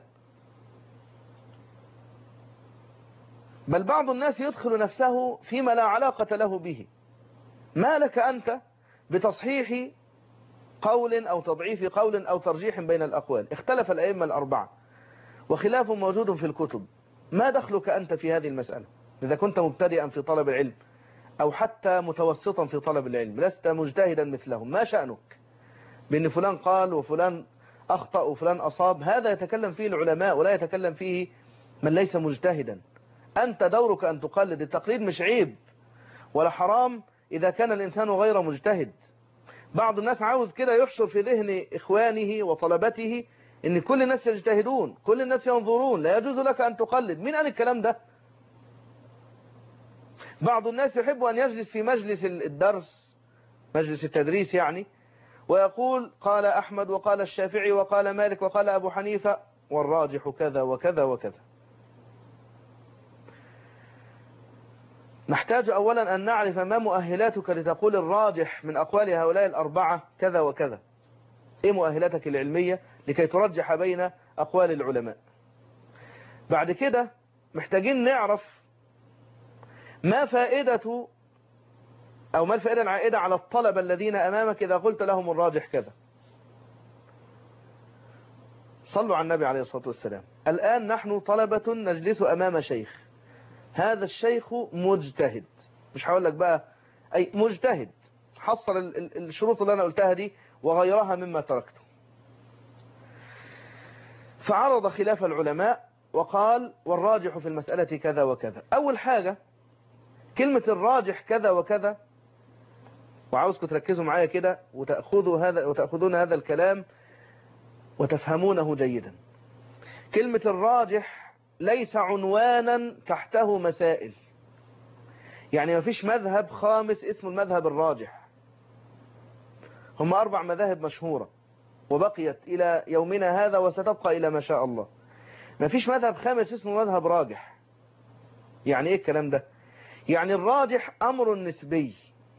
بل بعض الناس يدخل نفسه فيما لا علاقة له به. ما لك أنت بتصحيح قول أو تضعيف قول أو ترجيح بين الأقوال؟ اختلف الأئمة الأربعة وخلاف موجود في الكتب، ما دخلك أنت في هذه المسألة؟ إذا كنت مبتدئا في طلب العلم أو حتى متوسطا في طلب العلم، لست مجتهدا مثلهم، ما شأنك بأن فلان قال وفلان أخطأ وفلان أصاب؟ هذا يتكلم فيه العلماء ولا يتكلم فيه من ليس مجتهدا. أنت دورك أن تقلد. التقليد مش عيب ولا حرام إذا كان الإنسان غير مجتهد. بعض الناس عاوز كده يحشر في ذهن إخوانه وطلبته إن كل الناس يجتهدون، كل الناس ينظرون، لا يجوز لك أن تقلد. مين قال الكلام ده؟ بعض الناس يحب أن يجلس في مجلس الدرس، مجلس التدريس يعني، ويقول قال أحمد وقال الشافعي وقال مالك وقال أبو حنيفة والراجح كذا وكذا وكذا. نحتاج أولا أن نعرف ما مؤهلاتك لتقول الراجح من أقوال هؤلاء الأربعة كذا وكذا. إيه مؤهلاتك العلمية لكي ترجح بين أقوال العلماء؟ بعد كده محتاجين نعرف ما فائدة أو ما الفائدة العائدة على الطلبة الذين أمامك إذا قلت لهم الراجح كذا. صلوا على النبي عليه الصلاة والسلام. الآن نحن طلبة نجلس أمام شيخ، هذا الشيخ مجتهد، مش هقول لك بقى أي مجتهد، حصل الشروط اللي أنا قلتها دي وغيرها مما تركته. فعرض خلاف العلماء وقال والراجح في المسألة كذا وكذا. أول حاجة كلمة الراجح كذا وكذا، وعاوزكم تركزوا معايا كده وتأخذون هذا الكلام وتفهمونه جيدا. كلمة الراجح ليس عنوانا تحته مسائل، يعني ما فيش مذهب خامس اسمه المذهب الراجح. هم 4 مذاهب مشهورة وبقيت إلى يومنا هذا وستبقى إلى ما شاء الله. ما فيش مذهب خامس اسمه مذهب راجح. يعني إيه الكلام ده؟ يعني الراجح أمر نسبي.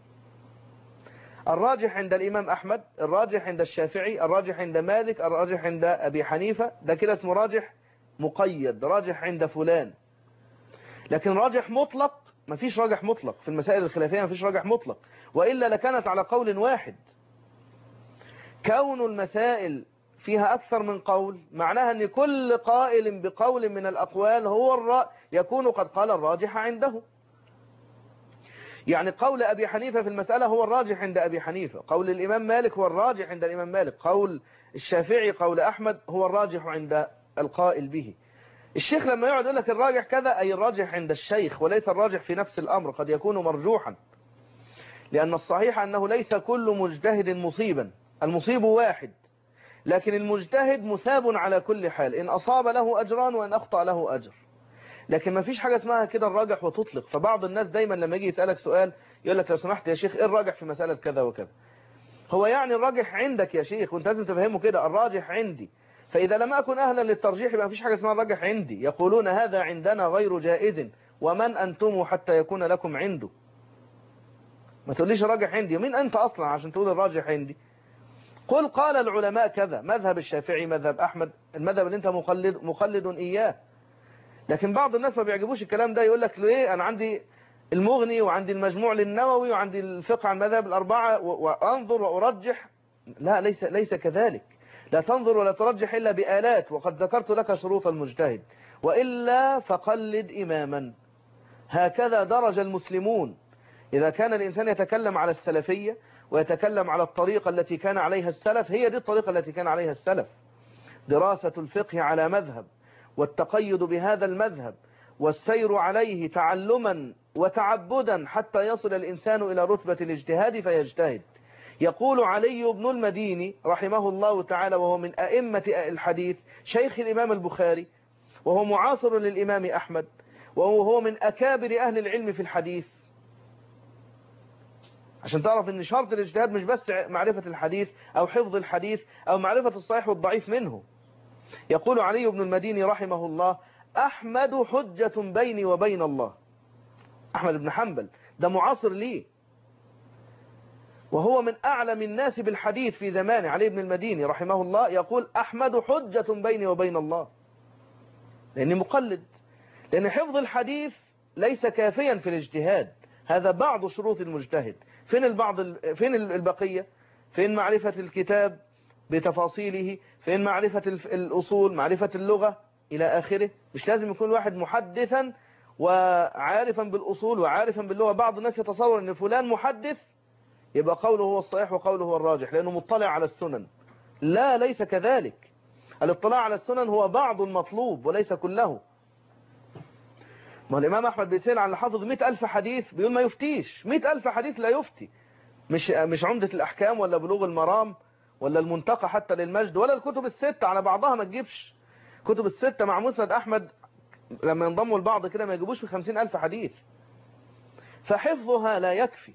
الراجح عند الإمام أحمد، الراجح عند الشافعي، الراجح عند مالك، الراجح عند أبي حنيفة، ده كده اسمه راجح مقيد، راجح عند فلان. لكن راجح مطلق مفيش راجح مطلق في المسائل الخلافية، مفيش راجح مطلق، وإلا لكانت على قول واحد. كون المسائل فيها أكثر من قول معناها أن كل قائل بقول من الأقوال هو يكون قد قال الراجح عنده. يعني قول أبي حنيفة في المسألة هو الراجح عند أبي حنيفة، قول الإمام مالك هو الراجح عند الإمام مالك، قول الشافعي قول أحمد هو الراجح عند القائل به. الشيخ لما يقعد يقول لك الراجح كذا أي الراجح عند الشيخ، وليس الراجح في نفس الأمر، قد يكون مرجوحا، لأن الصحيح أنه ليس كل مجتهد مصيبا، المصيب واحد، لكن المجتهد مثاب على كل حال، إن أصاب له أجران وإن أخطأ له أجر. لكن ما فيش حاجة اسمها كده الراجح وتطلق. فبعض الناس دايما لما يجي يسألك سؤال يقول لك لو سمحت يا شيخ ايه الراجح في مسألة كذا وكذا، هو يعني الراجح عندك يا شيخ، وانت لازم تفهمه كده الراجح عندي. فإذا لم أكن أهلا للترجيح يبقى ما فيش حاجة اسمها الراجح عندي. يقولون هذا عندنا غير جائز، ومن أنتم حتى يكون لكم عنده. ما تقوليش الراجح عندي، مين أنت أصلا عشان تقول الراجح عندي؟ قل قال العلماء كذا، مذهب الشافعي، مذهب أحمد، المذهب اللي أنت مقلد إياه. لكن بعض الناس ما بيعجبوش الكلام ده، يقول لك ليه أنا عندي المغني وعندي المجموع للنووي وعندي الفقه عن المذاهب الأربعة وأنظر وأرجح. لا، ليس كذلك. لا تنظر ولا ترجح إلا بآلات، وقد ذكرت لك شروط المجتهد، وإلا فقلد إماما. هكذا درج المسلمون. إذا كان الإنسان يتكلم على السلفية ويتكلم على الطريقة التي كان عليها السلف، هي دي الطريقة التي كان عليها السلف: دراسة الفقه على مذهب، والتقيد بهذا المذهب، والسير عليه تعلما وتعبدا حتى يصل الإنسان إلى رتبة الاجتهاد فيجتهد. يقول علي بن المديني رحمه الله تعالى، وهو من أئمة الحديث، شيخ الإمام البخاري، وهو معاصر للإمام أحمد، وهو من أكابر أهل العلم في الحديث. عشان تعرف ان شرط الاجتهاد مش بس معرفة الحديث أو حفظ الحديث أو معرفة الصحيح والضعيف منه. يقول علي بن المديني رحمه الله: أحمد حجة بيني وبين الله. أحمد بن حنبل ده معاصر ليه، وهو من أعلم الناس بالحديث في زمانه. علي بن المديني رحمه الله يقول: أحمد حجة بيني وبين الله، لأني مقلد. لأن حفظ الحديث ليس كافيا في الاجتهاد، هذا بعض شروط المجتهد. فين البقية؟ فين معرفة الكتاب بتفاصيله؟ فين معرفة الأصول، معرفة اللغة إلى آخره؟ مش لازم يكون واحد محدثا وعارفا بالأصول وعارفا باللغة. بعض الناس يتصور أن فلان محدث يبقى قوله هو الصحيح وقوله هو الراجح لأنه مطلع على السنن. لا، ليس كذلك. الاطلاع على السنن هو بعض المطلوب وليس كله. ما الإمام أحمد بيسأل عن حافظ 100,000 حديث بيقول ما يفتيش. 100,000 حديث لا يفتي. مش عمدة الأحكام ولا بلوغ المرام ولا المنتقى حتى للمجد ولا الكتب الستة على بعضها ما تجيبش. كتب الستة مع مسند أحمد لما ينضموا لبعض كده ما يجيبوش في 50,000 حديث. فحفظها لا يكفي،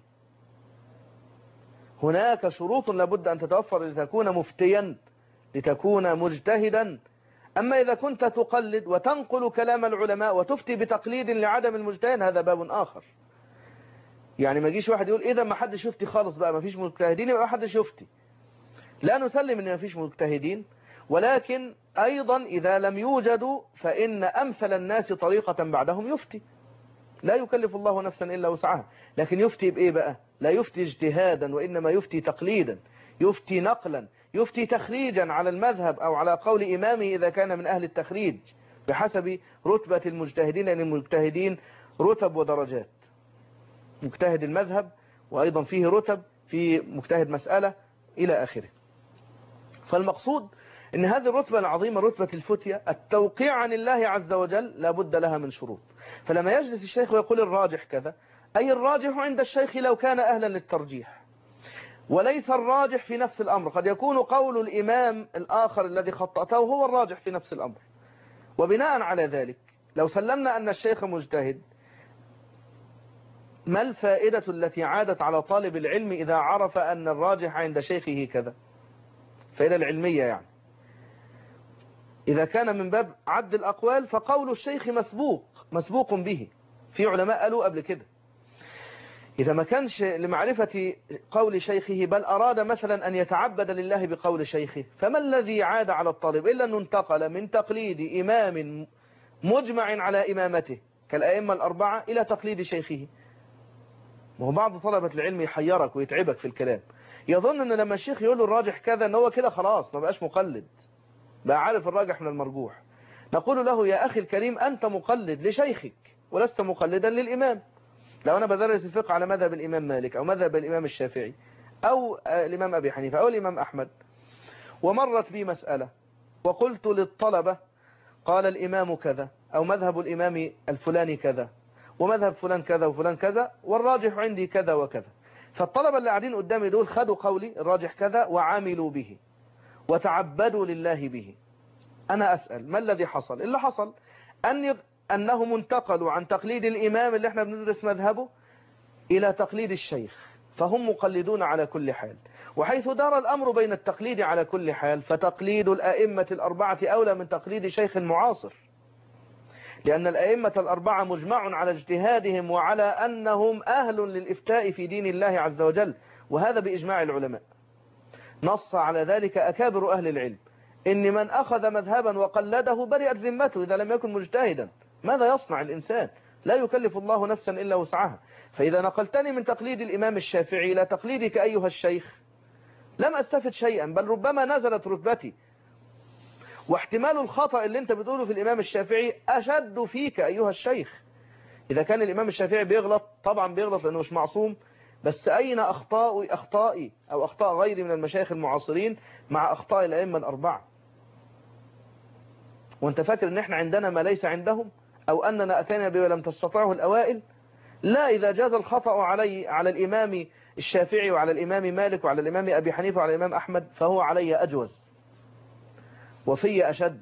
هناك شروط لابد أن تتوفر لتكون مفتيا، لتكون مجتهدا. أما إذا كنت تقلد وتنقل كلام العلماء وتفتي بتقليد لعدم المجتهد، هذا باب آخر. يعني ما يجيش واحد يقول إذا ما حدش يفتي خالص بقى، ما فيش مجتهدين يبقى ما حدش يفتي. لا نسلم إن ما فيش مجتهدين، ولكن أيضا إذا لم يوجدوا فإن أمثل الناس طريقة بعدهم يفتي. لا يكلف الله نفسا إلا وسعها، لكن يفتي بإيه بقى؟ لا يفتي اجتهادا وإنما يفتي تقليدا. يفتي نقلا، يفتي تخريجا على المذهب أو على قول إمامه إذا كان من أهل التخريج بحسب رتبة المجتهدين، لأن المجتهدين رتب ودرجات، مجتهد المذهب وأيضا فيه رتب، في مجتهد مسألة إلى آخره. فالمقصود أن هذه الرتبة العظيمة رتبة الفتية التوقيع عن الله عز وجل لابد لها من شروط. فلما يجلس الشيخ ويقول الراجح كذا، أي الراجح عند الشيخ لو كان أهلا للترجيح، وليس الراجح في نفس الأمر. قد يكون قول الإمام الآخر الذي خطأته هو الراجح في نفس الأمر. وبناء على ذلك لو سلمنا أن الشيخ مجتهد، ما الفائدة التي عادت على طالب العلم إذا عرف أن الراجح عند شيخه كذا؟ فائدة العلمية يعني، إذا كان من باب عد الأقوال فقول الشيخ مسبوق به، في علماء قالوا قبل كده. إذا ما كانش لمعرفة قول شيخه بل أراد مثلا أن يتعبد لله بقول شيخه، فما الذي عاد على الطالب إلا أنه انتقل من تقليد إمام مجمع على إمامته كالأئمة الأربعة إلى تقليد شيخه؟ وهو بعض طلبة العلم يحيرك ويتعبك في الكلام، يظن أن لما الشيخ يقول له الراجح كذا أن هو كده خلاص ما بقاش مقلد، بقى عارف الراجح من المرجوح. نقول له يا أخي الكريم أنت مقلد لشيخك ولست مقلدا للإمام. لو أنا بدرس الفقه على مذهب الإمام مالك أو مذهب الإمام الشافعي أو الإمام أبي حنيفة أو الإمام أحمد، ومرت بي مسألة وقلت للطلبة قال الإمام كذا أو مذهب الإمام الفلاني كذا ومذهب فلان كذا وفلان كذا والراجح عندي كذا وكذا، فالطلبة اللي قاعدين قدامي دول خدوا قولي الراجح كذا وعاملوا به وتعبدوا لله به. أنا أسأل ما الذي حصل؟ اللي حصل أنهم انتقلوا عن تقليد الإمام اللي احنا بندرس مذهبه إلى تقليد الشيخ، فهم مقلدون على كل حال. وحيث دار الأمر بين التقليد على كل حال فتقليد الأئمة الأربعة أولى من تقليد شيخ معاصر، لأن الأئمة الأربعة مجمع على اجتهادهم وعلى أنهم أهل للإفتاء في دين الله عز وجل، وهذا بإجماع العلماء. نص على ذلك أكابر أهل العلم، إن من أخذ مذهبا وقلده برئت ذمته إذا لم يكن مجتهدا. ماذا يصنع الإنسان؟ لا يكلف الله نفسا إلا وسعها. فإذا نقلتني من تقليد الإمام الشافعي إلى تقليدك أيها الشيخ لم أستفد شيئا، بل ربما نزلت رتبتي، واحتمال الخطأ اللي انت بتقوله في الإمام الشافعي أشد فيك أيها الشيخ. إذا كان الإمام الشافعي بيغلط، طبعا بيغلط لأنه مش معصوم، بس أين أخطائي أو أخطاء غيري من المشايخ المعاصرين مع أخطاء الأئمة الأربعة؟ وانت فاكر ان احنا عندنا ما ليس عندهم او اننا اتينا بما لم تستطعه الاوائل؟ لا، اذا جاز الخطأ على الامام الشافعي وعلى الامام مالك وعلى الامام ابي حنيفة وعلى الامام احمد فهو علي اجوز وفي اشد.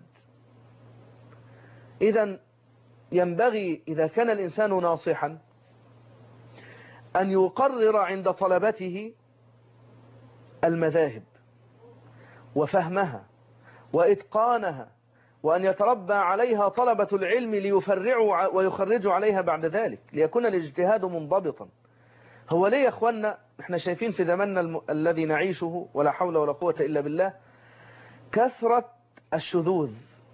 اذا ينبغي اذا كان الانسان ناصحا ان يقرر عند طلبته المذاهب وفهمها واتقانها، وأن يتربى عليها طلبة العلم ليفرعوا ويخرجوا عليها بعد ذلك، ليكون الاجتهاد منضبطا. هو ليه يا أخوانا احنا شايفين في زماننا الذي نعيشه ولا حول ولا قوة إلا بالله كثرة الشذوذ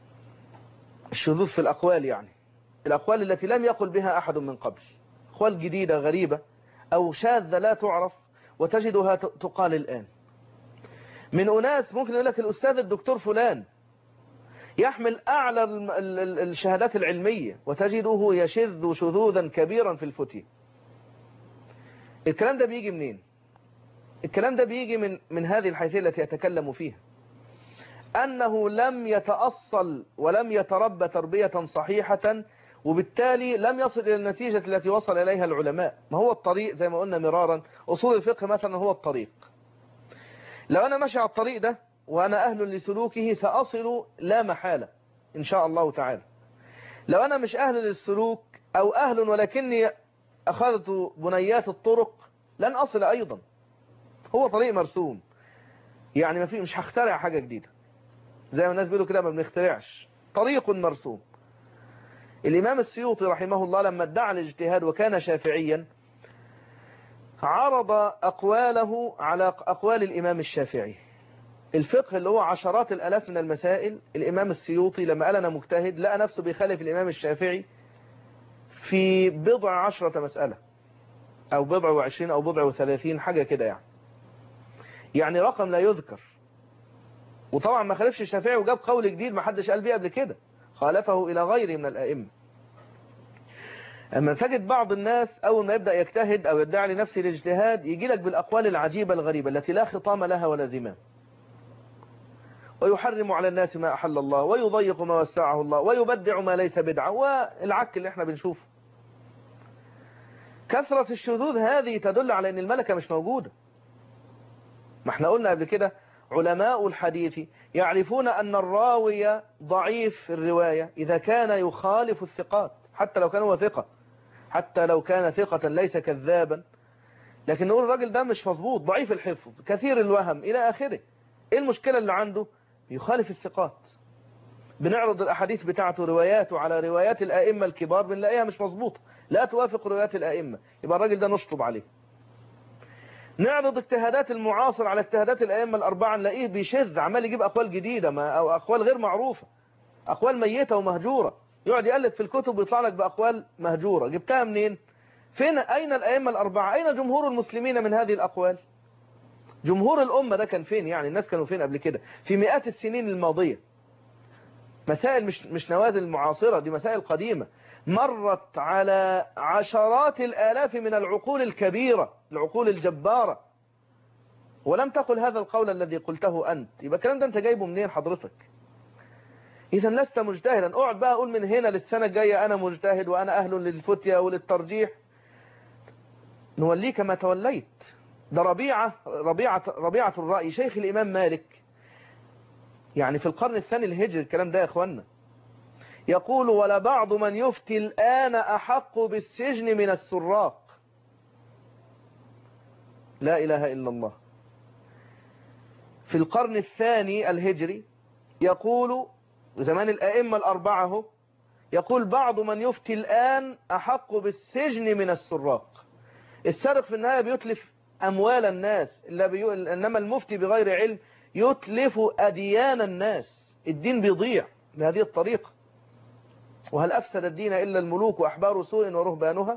في الأقوال، يعني الأقوال التي لم يقل بها أحد من قبل، أقوال جديدة غريبة أو شاذة لا تعرف وتجدها تقال الآن من أناس ممكن يقول لك الأستاذ الدكتور فلان يحمل أعلى الشهادات العلمية وتجده يشذ شذوذا كبيرا في الفتي. الكلام ده بيجي منين؟ الكلام ده بيجي من هذه الحيثية التي أتكلم فيها، أنه لم يتأصل ولم يتربى تربية صحيحة، وبالتالي لم يصل إلى النتيجة التي وصل إليها العلماء. ما هو الطريق زي ما قلنا مرارا، أصول الفقه مثلا هو الطريق. لو أنا ماشي على الطريق ده وأنا أهل لسلوكه سأصل لا محالة إن شاء الله تعالى. لو أنا مش أهل للسلوك أو أهل ولكني أخذت بنيات الطرق لن أصل أيضا. هو طريق مرسوم، يعني ما فيه، مش هخترع حاجة جديدة زي ما الناس بيقولوا كده، ما بنخترعش، طريق مرسوم. الإمام السيوطي رحمه الله لما ادعى الاجتهاد وكان شافعيا عرض أقواله على أقوال الإمام الشافعي. الفقه اللي هو عشرات الألاف من المسائل، الإمام السيوطي لما قال أنا مجتهد لقى نفسه بيخالف الإمام الشافعي في 10 مسألة أو 20 أو 30 حاجة كده يعني. يعني رقم لا يذكر. وطبعا ما خالفش الشافعي وجاب قول جديد ما حدش قال بيه قبل كده، خالفه إلى غيره من الأئمة. أما تجد بعض الناس أول ما يبدأ يجتهد أو يدعي لنفسه الاجتهاد يجي لك بالأقوال العجيبة الغريبة التي لا خطام لها ولا زمام، ويحرم على الناس ما أحل الله، ويضيق ما وسعه الله، ويبدع ما ليس بدعة، والعك اللي احنا بنشوفه. كثرة الشذوذ هذه تدل على أن الملكة مش موجودة. ما احنا قلنا قبل كده علماء الحديث يعرفون أن الراوي ضعيف الرواية إذا كان يخالف الثقات، حتى لو كان هو ثقة، حتى لو كان ثقة ليس كذابا، لكن نقول الراجل ده مش مظبوط، ضعيف الحفظ، كثير الوهم إلى آخره. إيه المشكلة اللي عنده؟ يخالف الثقات. بنعرض الأحاديث بتاعته رواياته على روايات الأئمة الكبار بنلاقيها مش مظبوطة، لا توافق روايات الأئمة، يبقى الراجل ده نشطب عليه. نعرض اجتهادات المعاصر على اجتهادات الأئمة الأربعة نلاقيه بيشذ، عمال يجيب أقوال جديدة أو أقوال غير معروفة، أقوال ميتة ومهجورة، يقعد يقلب في الكتب ويطلع لك بأقوال مهجورة. جبتها منين؟ فين؟ أين الأئمة الأربعة؟ أين جمهور المسلمين من هذه الأقوال؟ جمهور الأمة ده كان فين؟ يعني الناس كانوا فين قبل كده في مئات السنين الماضية؟ مسائل مش نوازل معاصرة، دي مسائل قديمة مرت على عشرات الآلاف من العقول الكبيرة، العقول الجبارة، ولم تقل هذا القول الذي قلته أنت. يبقى الكلام ده أنت جايبه منين حضرتك؟ إذا لست مجتهدا. اقعد بقى أقول من هنا للسنة الجاية أنا مجتهد وأنا أهل للفتية وللترجيح، نوليك ما توليت. ده ربيعة الرأي شيخ الإمام مالك، يعني في القرن الثاني الهجري الكلام ده يا أخوانا، يقول: ولبعض من يفتي الآن أحق بالسجن من السراق. لا إله إلا الله. في القرن الثاني الهجري يقول زمان الأئمة الأربعة، يقول: بعض من يفتي الآن أحق بالسجن من السراق. السارق في النهاية بيتلف أموال الناس، إنما المفتي بغير علم يتلف أديان الناس، الدين بيضيع بهذه الطريقة. وهل أفسد الدين إلا الملوك وأحبار سوء ورهبانها؟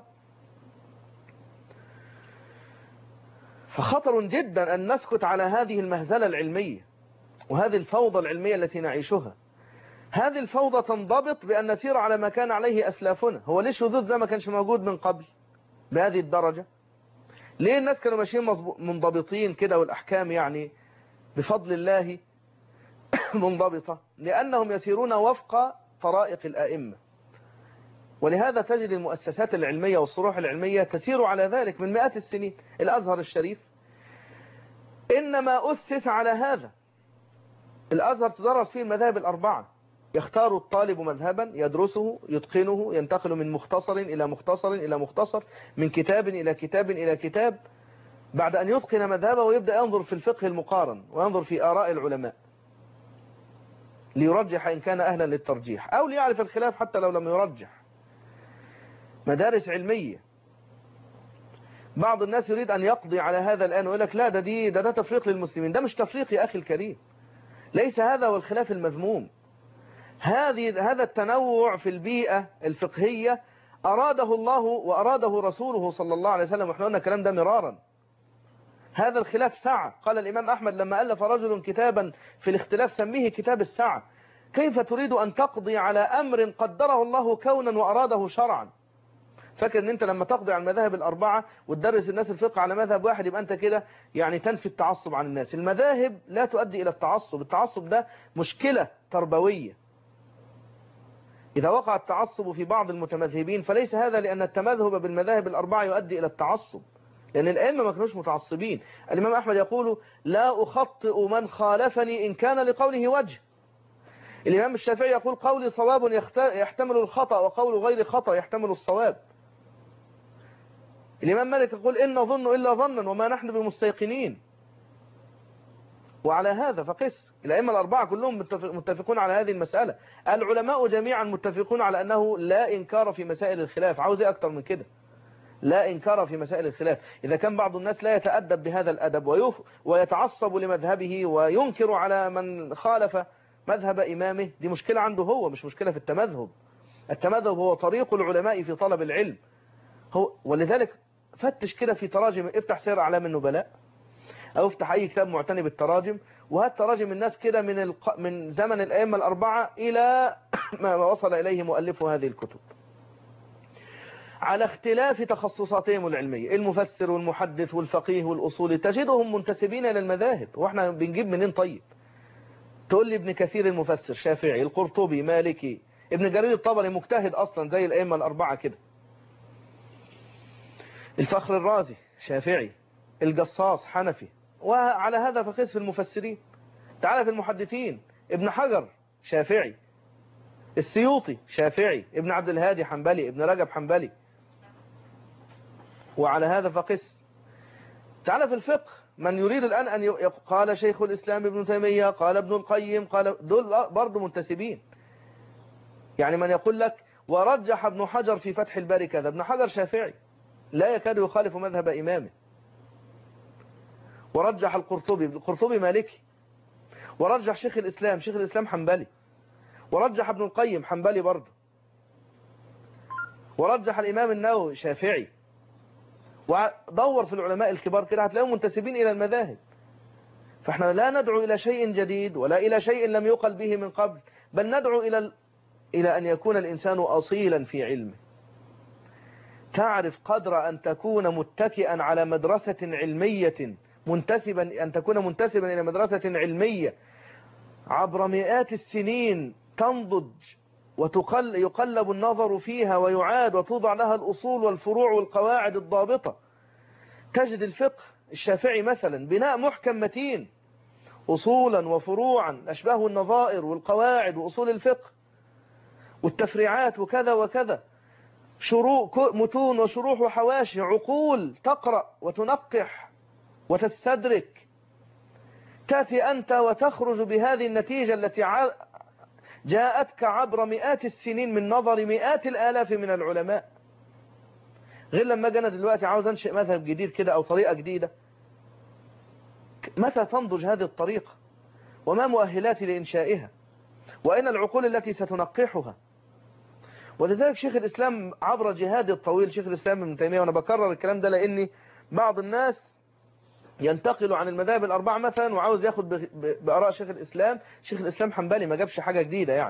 فخطر جدا أن نسكت على هذه المهزلة العلمية وهذه الفوضى العلمية التي نعيشها. هذه الفوضى تنضبط بأن نسير على ما كان عليه أسلافنا. هو ليش الشذوذ ده ما كانش موجود من قبل بهذه الدرجة؟ ليه الناس كانوا ماشيين منضبطين كده، والأحكام يعني بفضل الله منضبطة؟ لأنهم يسيرون وفق طرائق الأئمة. ولهذا تجد المؤسسات العلمية والصروح العلمية تسير على ذلك من مئات السنين. الأزهر الشريف إنما أسس على هذا. الأزهر تدرس فيه المذاهب الأربعة، يختار الطالب مذهبا يدرسه يتقنه، ينتقل من مختصر إلى مختصر إلى مختصر، من كتاب إلى كتاب إلى كتاب، بعد أن يتقن مذهبه ويبدأ ينظر في الفقه المقارن وينظر في آراء العلماء ليرجح إن كان أهلا للترجيح، أو ليعرف الخلاف حتى لو لم يرجح. مدارس علمية. بعض الناس يريد أن يقضي على هذا الآن ويقول لك لا ده تفريق للمسلمين. ده مش تفريق يا أخي الكريم، ليس هذا هو الخلاف المذموم. هذا التنوع في البيئة الفقهية أراده الله وأراده رسوله صلى الله عليه وسلم، وإحنا قلنا الكلام ده مرارا. هذا الخلاف سعة. قال الإمام أحمد لما ألف رجل كتابا في الاختلاف سميه كتاب السعة. كيف تريد أن تقضي على أمر قدره الله كونا وأراده شرعا؟ فاكر ان انت لما تقضي على المذاهب الأربعة وتدرس الناس الفقه على مذهب واحد يبقى انت كده يعني تنفي التعصب عن الناس. المذاهب لا تؤدي إلى التعصب. التعصب ده مشكلة تربوية. إذا وقع التعصب في بعض المتمذهبين فليس هذا لأن التمذهب بالمذاهب الأربعة يؤدي إلى التعصب، لأن الأئمة ما كانوش متعصبين. الإمام أحمد يقول: لا أخطئ من خالفني إن كان لقوله وجه. الإمام الشافعي يقول: قولي صواب يحتمل الخطأ، وقول غير خطأ يحتمل الصواب. الإمام مالك يقول: إن نظن إلا ظنا وما نحن بمستيقنين. وعلى هذا فقس. الأئمة الأربعة كلهم متفقون على هذه المسألة. العلماء جميعا متفقون على أنه لا إنكار في مسائل الخلاف. عاوز إيه أكتر من كده؟ لا إنكار في مسائل الخلاف. إذا كان بعض الناس لا يتأدب بهذا الأدب ويتعصب لمذهبه وينكر على من خالف مذهب إمامه، دي مشكلة عنده هو، مش مشكلة في التمذهب. التمذهب هو طريق العلماء في طلب العلم. ولذلك فتش كده في تراجم، افتح سير أعلام النبلاء، أو افتح أي كتاب معتني بالتراجم، وهات تراجم الناس كده من زمن الأئمة الأربعة إلى ما وصل إليه مؤلف هذه الكتب، على اختلاف تخصصاتهم العلمية، المفسر والمحدث والفقيه والأصولي، تجدهم منتسبين إلى المذاهب. وإحنا بنجيب منين طيب؟ تقول لي ابن كثير المفسر شافعي، القرطبي مالكي، ابن جرير الطبري مجتهد أصلا زي الأئمة الأربعة كده، الفخر الرازي شافعي، الجصاص حنفي، وعلى هذا فقيس في المفسرين. تعالى في المحدثين، ابن حجر شافعي، السيوطي شافعي، ابن عبد الهادي حنبلي، ابن رجب حنبلي، وعلى هذا فقس. تعالى في الفقه، من يريد الآن أن قال شيخ الإسلام ابن تيمية، قال ابن القيم، قال دول برضو منتسبين. يعني من يقول لك ورجح ابن حجر في فتح الباري كذا، ابن حجر شافعي لا يكاد يخالف مذهب إمامه. ورجح القرطبي مالكي، ورجح شيخ الإسلام حنبلي، ورجح ابن القيم حنبلي برضه، ورجح الإمام النووي شافعي. ودور في العلماء الكبار كده هتلاقيهم منتسبين إلى المذاهب. فاحنا لا ندعو إلى شيء جديد ولا إلى شيء لم يقل به من قبل، بل ندعو إلى أن يكون الإنسان أصيلا في علمه. تعرف قدر أن تكون متكئا على مدرسة علمية أن تكون منتسبا إلى مدرسة علمية عبر مئات السنين تنضج يقلب النظر فيها ويعاد وتوضع لها الأصول والفروع والقواعد الضابطة. تجد الفقه الشافعي مثلا بناء محكم متين، أصولا وفروعا أشباه النظائر والقواعد وأصول الفقه والتفريعات وكذا وكذا، متون وشروح وحواشي، عقول تقرأ وتنقح وتستدرك. تأتي أنت وتخرج بهذه النتيجة التي جاءتك عبر مئات السنين من نظر مئات الآلاف من العلماء. غير لما أنا دلوقتي عاوز أنشئ مذهب جديد كده أو طريقة جديدة، متى تنضج هذه الطريقة؟ وما مؤهلاتي لإنشائها؟ وأين العقول التي ستنقحها؟ ولذلك شيخ الإسلام عبر جهاد الطويل، شيخ الإسلام ابن تيمية، وأنا بكرر الكلام ده لأني بعض الناس ينتقل عن المذاهب الأربعة مثلا وعاوز ياخد بآراء شيخ الإسلام حنبلي، ما جابش حاجة جديدة يعني.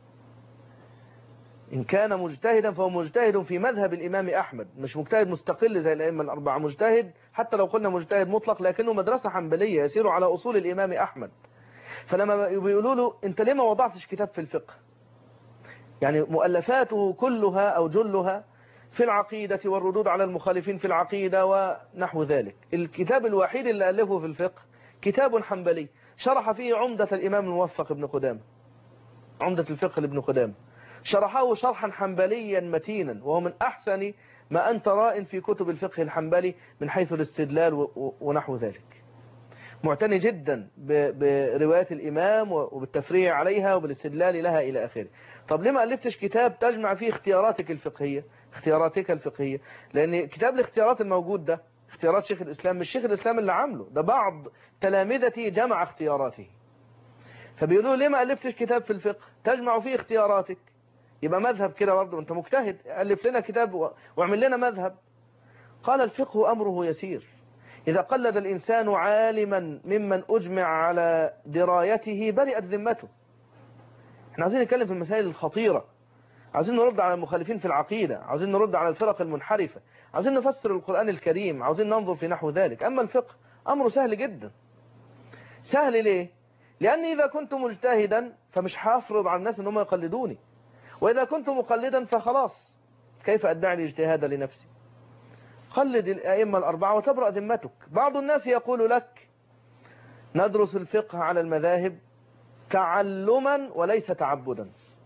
إن كان مجتهدا فهو مجتهد في مذهب الإمام أحمد، مش مجتهد مستقل زي الأئمة الأربعة، مجتهد حتى لو قلنا مجتهد مطلق لكنه مدرسة حنبلية يسير على أصول الإمام أحمد. فلما بيقولوا له أنت ليه ما وضعتش كتاب في الفقه؟ يعني مؤلفاته كلها أو جلها في العقيدة والردود على المخالفين في العقيدة ونحو ذلك. الكتاب الوحيد اللي ألفه في الفقه كتاب حنبلي شرح فيه عمدة الإمام الموفق ابن قدامة، عمدة الفقه لابن قدامة، شرحه شرحا حنبليا متينا، وهو من أحسن ما أنت راء في كتب الفقه الحنبلي من حيث الاستدلال ونحو ذلك. معتني جدا بروايات الإمام وبالتفريع عليها وبالاستدلال لها إلى آخره. طب ليه ما ألفتش كتاب تجمع فيه اختياراتك الفقهية؟ لأن كتاب الاختيارات الموجود ده اختيارات شيخ الإسلام، مش شيخ الإسلام اللي عامله، ده بعض تلامذتي جمع اختياراته. فبيقولوا ليه ما ألفتش كتاب في الفقه تجمع فيه اختياراتك؟ يبقى مذهب كده برضه، أنت مجتهد، ألف لنا كتاب واعمل لنا مذهب. قال الفقه أمره يسير، إذا قلد الإنسان عالما ممن أجمع على درايته برئت ذمته. احنا عايزين نتكلم في المسائل الخطيرة، عايزين نرد على المخالفين في العقيدة، عايزين نرد على الفرق المنحرفة، عايزين نفسر القرآن الكريم، عايزين ننظر في نحو ذلك. أما الفقه أمره سهل جدا. سهل ليه؟ لأني إذا كنت مجتهدا فمش هفرض على الناس أنهم يقلدوني، وإذا كنت مقلدا فخلاص كيف أدعي الاجتهاد لنفسي؟ قلد الأئمة الأربعة وتبرأ ذمتك. بعض الناس يقول لك ندرس الفقه على المذاهب تعلما وليس تعبدا.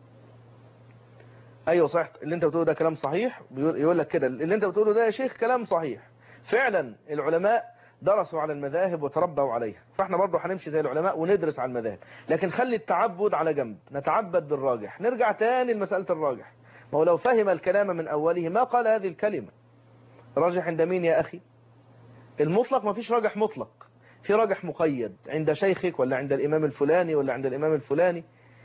أيوة صحيح، اللي انت بتقوله ده كلام صحيح. يقول لك كده اللي انت بتقوله ده يا شيخ كلام صحيح فعلا. العلماء درسوا على المذاهب وتربوا عليها، فاحنا برضه هنمشي زي العلماء وندرس على المذاهب، لكن خلي التعبد على جنب، نتعبد بالراجح. نرجع تاني لمسألة الراجح. ما هو لو فهم الكلام من أوله ما قال هذه الكلمة. راجح عند مين يا أخي؟ المطلق ما فيش راجح مطلق، في راجح مقيد عند شيخك ولا عند الإمام الفلاني ولا عند الإمام الفلاني.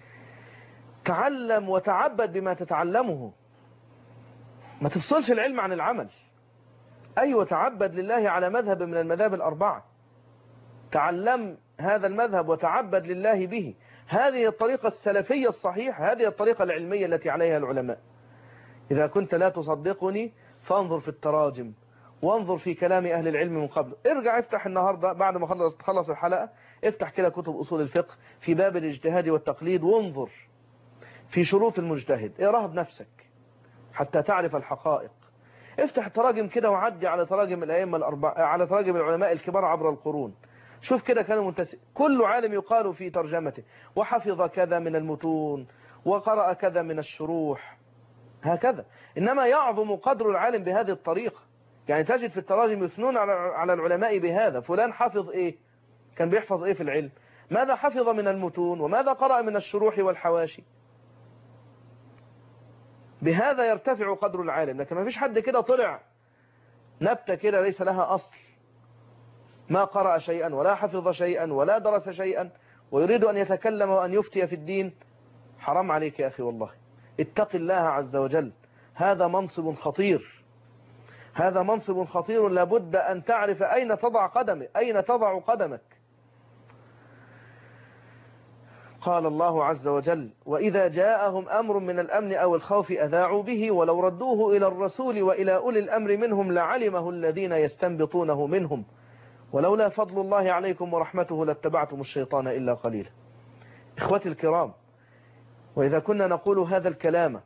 تعلم وتعبد بما تتعلمه، ما تفصلش العلم عن العمل. أيوة تعبد لله على مذهب من المذاهب الأربعة، تعلم هذا المذهب وتعبد لله به. هذه الطريقة السلفية الصحيحة، هذه الطريقة العلمية التي عليها العلماء. إذا كنت لا تصدقني فانظر في التراجم وانظر في كلام أهل العلم من قبل. ارجع افتح النهاردة بعد ما تخلص الحلقة، افتح كده كتب أصول الفقه في باب الاجتهاد والتقليد، وانظر في شروط المجتهد، اقراها بنفسك حتى تعرف الحقائق. افتح تراجم كده وعدي على تراجم الأئمة الأربعة، على تراجم العلماء الكبار عبر القرون. شوف كده كانوا كل عالم يقال في ترجمته وحفظ كذا من المتون وقرأ كذا من الشروح، هكذا. إنما يعظم قدر العالم بهذه الطريقة. يعني تجد في التراجم يثنون على العلماء بهذا. فلان حفظ إيه؟ كان بيحفظ إيه في العلم؟ ماذا حفظ من المتون وماذا قرأ من الشروح والحواشي؟ بهذا يرتفع قدر العالم. لكن ما فيش حد كده طلع نبتة كده ليس لها أصل، ما قرأ شيئا ولا حفظ شيئا ولا درس شيئا ويريد أن يتكلم وأن يفتي في الدين. حرام عليك يا أخي والله، اتق الله عز وجل. هذا منصب خطير، هذا منصب خطير، لابد أن تعرف أين تضع قدمك، أين تضع قدمك. قال الله عز وجل: وإذا جاءهم أمر من الأمن أو الخوف أذاعوا به ولو ردوه إلى الرسول وإلى أولي الأمر منهم لعلمه الذين يستنبطونه منهم ولولا فضل الله عليكم ورحمته لاتبعتم الشيطان إلا قليلا. إخوتي الكرام، وإذا كنا نقول هذا الكلام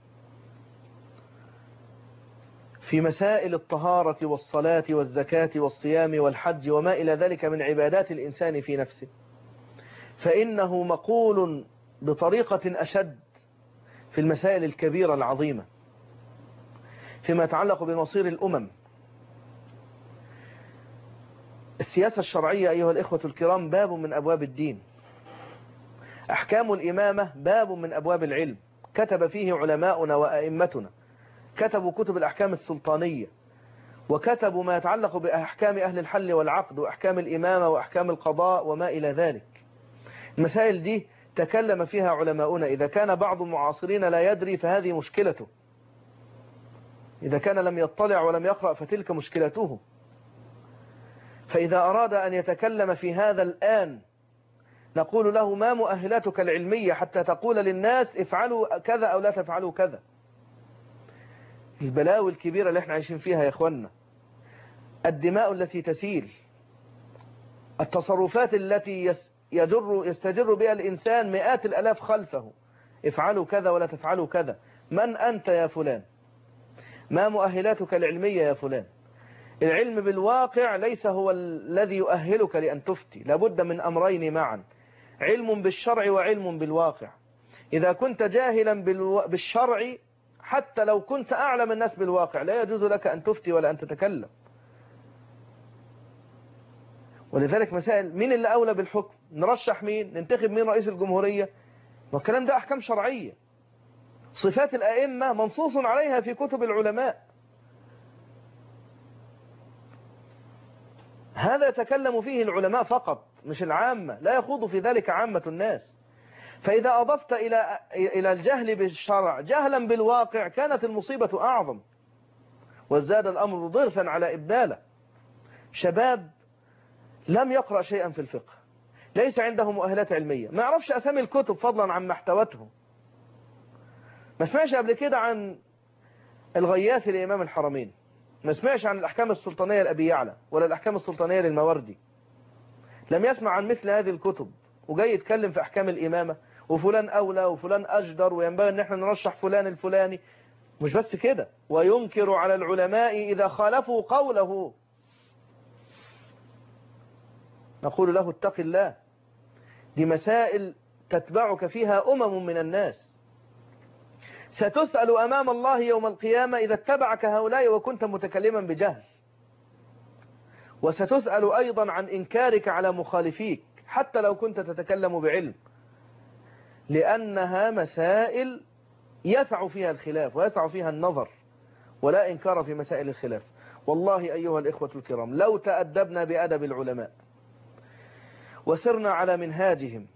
في مسائل الطهارة والصلاة والزكاة والصيام والحج وما إلى ذلك من عبادات الإنسان في نفسه، فإنه مقول بطريقة أشد في المسائل الكبيرة العظيمة فيما يتعلق بمصير الأمم. السياسة الشرعية أيها الإخوة الكرام باب من أبواب الدين. أحكام الإمامة باب من أبواب العلم، كتب فيه علماؤنا وأئمتنا، كتبوا كتب الأحكام السلطانية، وكتبوا ما يتعلق بأحكام أهل الحل والعقد وأحكام الإمامة وأحكام القضاء وما إلى ذلك. المسائل دي تكلم فيها علماؤنا. إذا كان بعض المعاصرين لا يدري فهذه مشكلته، إذا كان لم يطلع ولم يقرأ فتلك مشكلته. فإذا أراد أن يتكلم في هذا الآن نقول له: ما مؤهلاتك العلمية حتى تقول للناس افعلوا كذا أو لا تفعلوا كذا؟ البلاوي الكبيرة اللي احنا عايشين فيها يا اخوانا، الدماء التي تسيل، التصرفات التي يستجر بها الإنسان مئات الألاف خلفه، افعلوا كذا ولا تفعلوا كذا. من أنت يا فلان؟ ما مؤهلاتك العلمية يا فلان؟ العلم بالواقع ليس هو الذي يؤهلك لأن تفتي، لابد من أمرين معا: علم بالشرع وعلم بالواقع. إذا كنت جاهلا بالشرع حتى لو كنت أعلم الناس بالواقع لا يجوز لك أن تفتي ولا أن تتكلم. ولذلك مسائل مين اللي أولى بالحكم، نرشح مين، ننتخب مين رئيس الجمهورية، والكلام ده أحكام شرعية. صفات الأئمة منصوص عليها في كتب العلماء، هذا يتكلم فيه العلماء فقط مش العامة، لا يخوض في ذلك عامة الناس. فإذا أضفت إلى الجهل بالشرع جهلا بالواقع كانت المصيبة أعظم، وازداد الأمر ضرسا على إبداله. شباب لم يقرأ شيئا في الفقه، ليس عنده مؤهلات علمية، ما يعرفش أسامي الكتب فضلا عن محتوته، ما سمعش قبل كده عن الغياثي لإمام الحرمين، ما سمعش عن الأحكام السلطانية لأبي يعلى ولا الأحكام السلطانية للماوردي، لم يسمع عن مثل هذه الكتب، وجاي يتكلم في أحكام الإمامة وفلان أولى وفلان أجدر وينبغي أن احنا نرشح فلان الفلاني. مش بس كده، وينكر على العلماء إذا خالفوا قوله. نقول له: اتق الله، دي مسائل تتبعك فيها أمم من الناس، ستسأل أمام الله يوم القيامة إذا اتبعك هؤلاء وكنت متكلما بجهل، وستسأل أيضا عن إنكارك على مخالفيك حتى لو كنت تتكلم بعلم، لأنها مسائل يسع فيها الخلاف ويسع فيها النظر، ولا إنكار في مسائل الخلاف. والله أيها الإخوة الكرام لو تأدبنا بأدب العلماء وسرنا على منهاجهم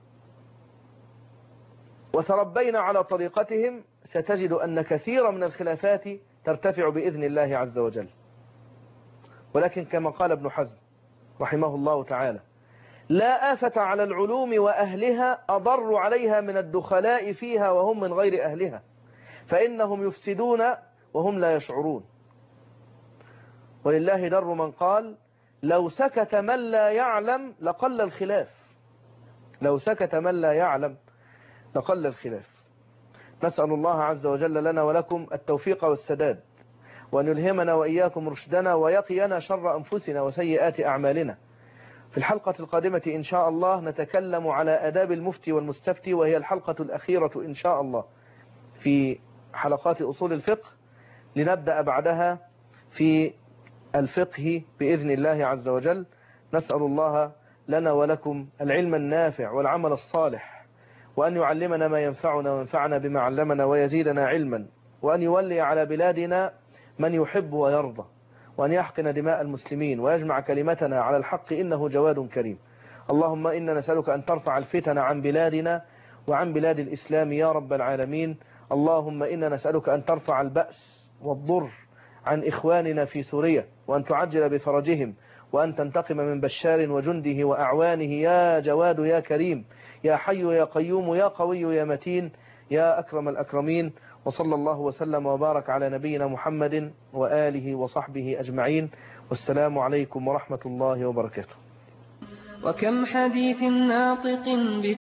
وتربينا على طريقتهم ستجد أن كثيرا من الخلافات ترتفع بإذن الله عز وجل. ولكن كما قال ابن حزم: رحمه الله تعالى: لا آفة على العلوم وأهلها أضر عليها من الدخلاء فيها وهم من غير أهلها، فإنهم يفسدون وهم لا يشعرون. ولله در من قال: لو سكت من لا يعلم لقل الخلاف. لو سكت من لا يعلم لقل الخلاف. نسأل الله عز وجل لنا ولكم التوفيق والسداد، وأن يلهمنا وإياكم رشدنا، ويقينا شر أنفسنا وسيئات أعمالنا. في الحلقة القادمة إن شاء الله نتكلم على آداب المفتي والمستفتي، وهي الحلقة الأخيرة إن شاء الله في حلقات أصول الفقه، لنبدأ بعدها في الفقه بإذن الله عز وجل. نسأل الله لنا ولكم العلم النافع والعمل الصالح، وأن يعلمنا ما ينفعنا وينفعنا بما علمنا ويزيدنا علما، وأن يولي على بلادنا من يحب ويرضى، وأن يحقن دماء المسلمين ويجمع كلمتنا على الحق، إنه جواد كريم. اللهم إنا نسألك أن ترفع الفتن عن بلادنا وعن بلاد الإسلام يا رب العالمين. اللهم إنا نسألك أن ترفع البأس والضر عن إخواننا في سوريا، وأن تعجل بفرجهم، وأن تنتقم من بشار وجنده وأعوانه يا جواد يا كريم يا حي يا قيوم يا قوي يا متين يا أكرم الأكرمين. وصلى الله وسلم وبارك على نبينا محمد وآله وصحبه أجمعين، والسلام عليكم ورحمة الله وبركاته. وكم حديث ناطق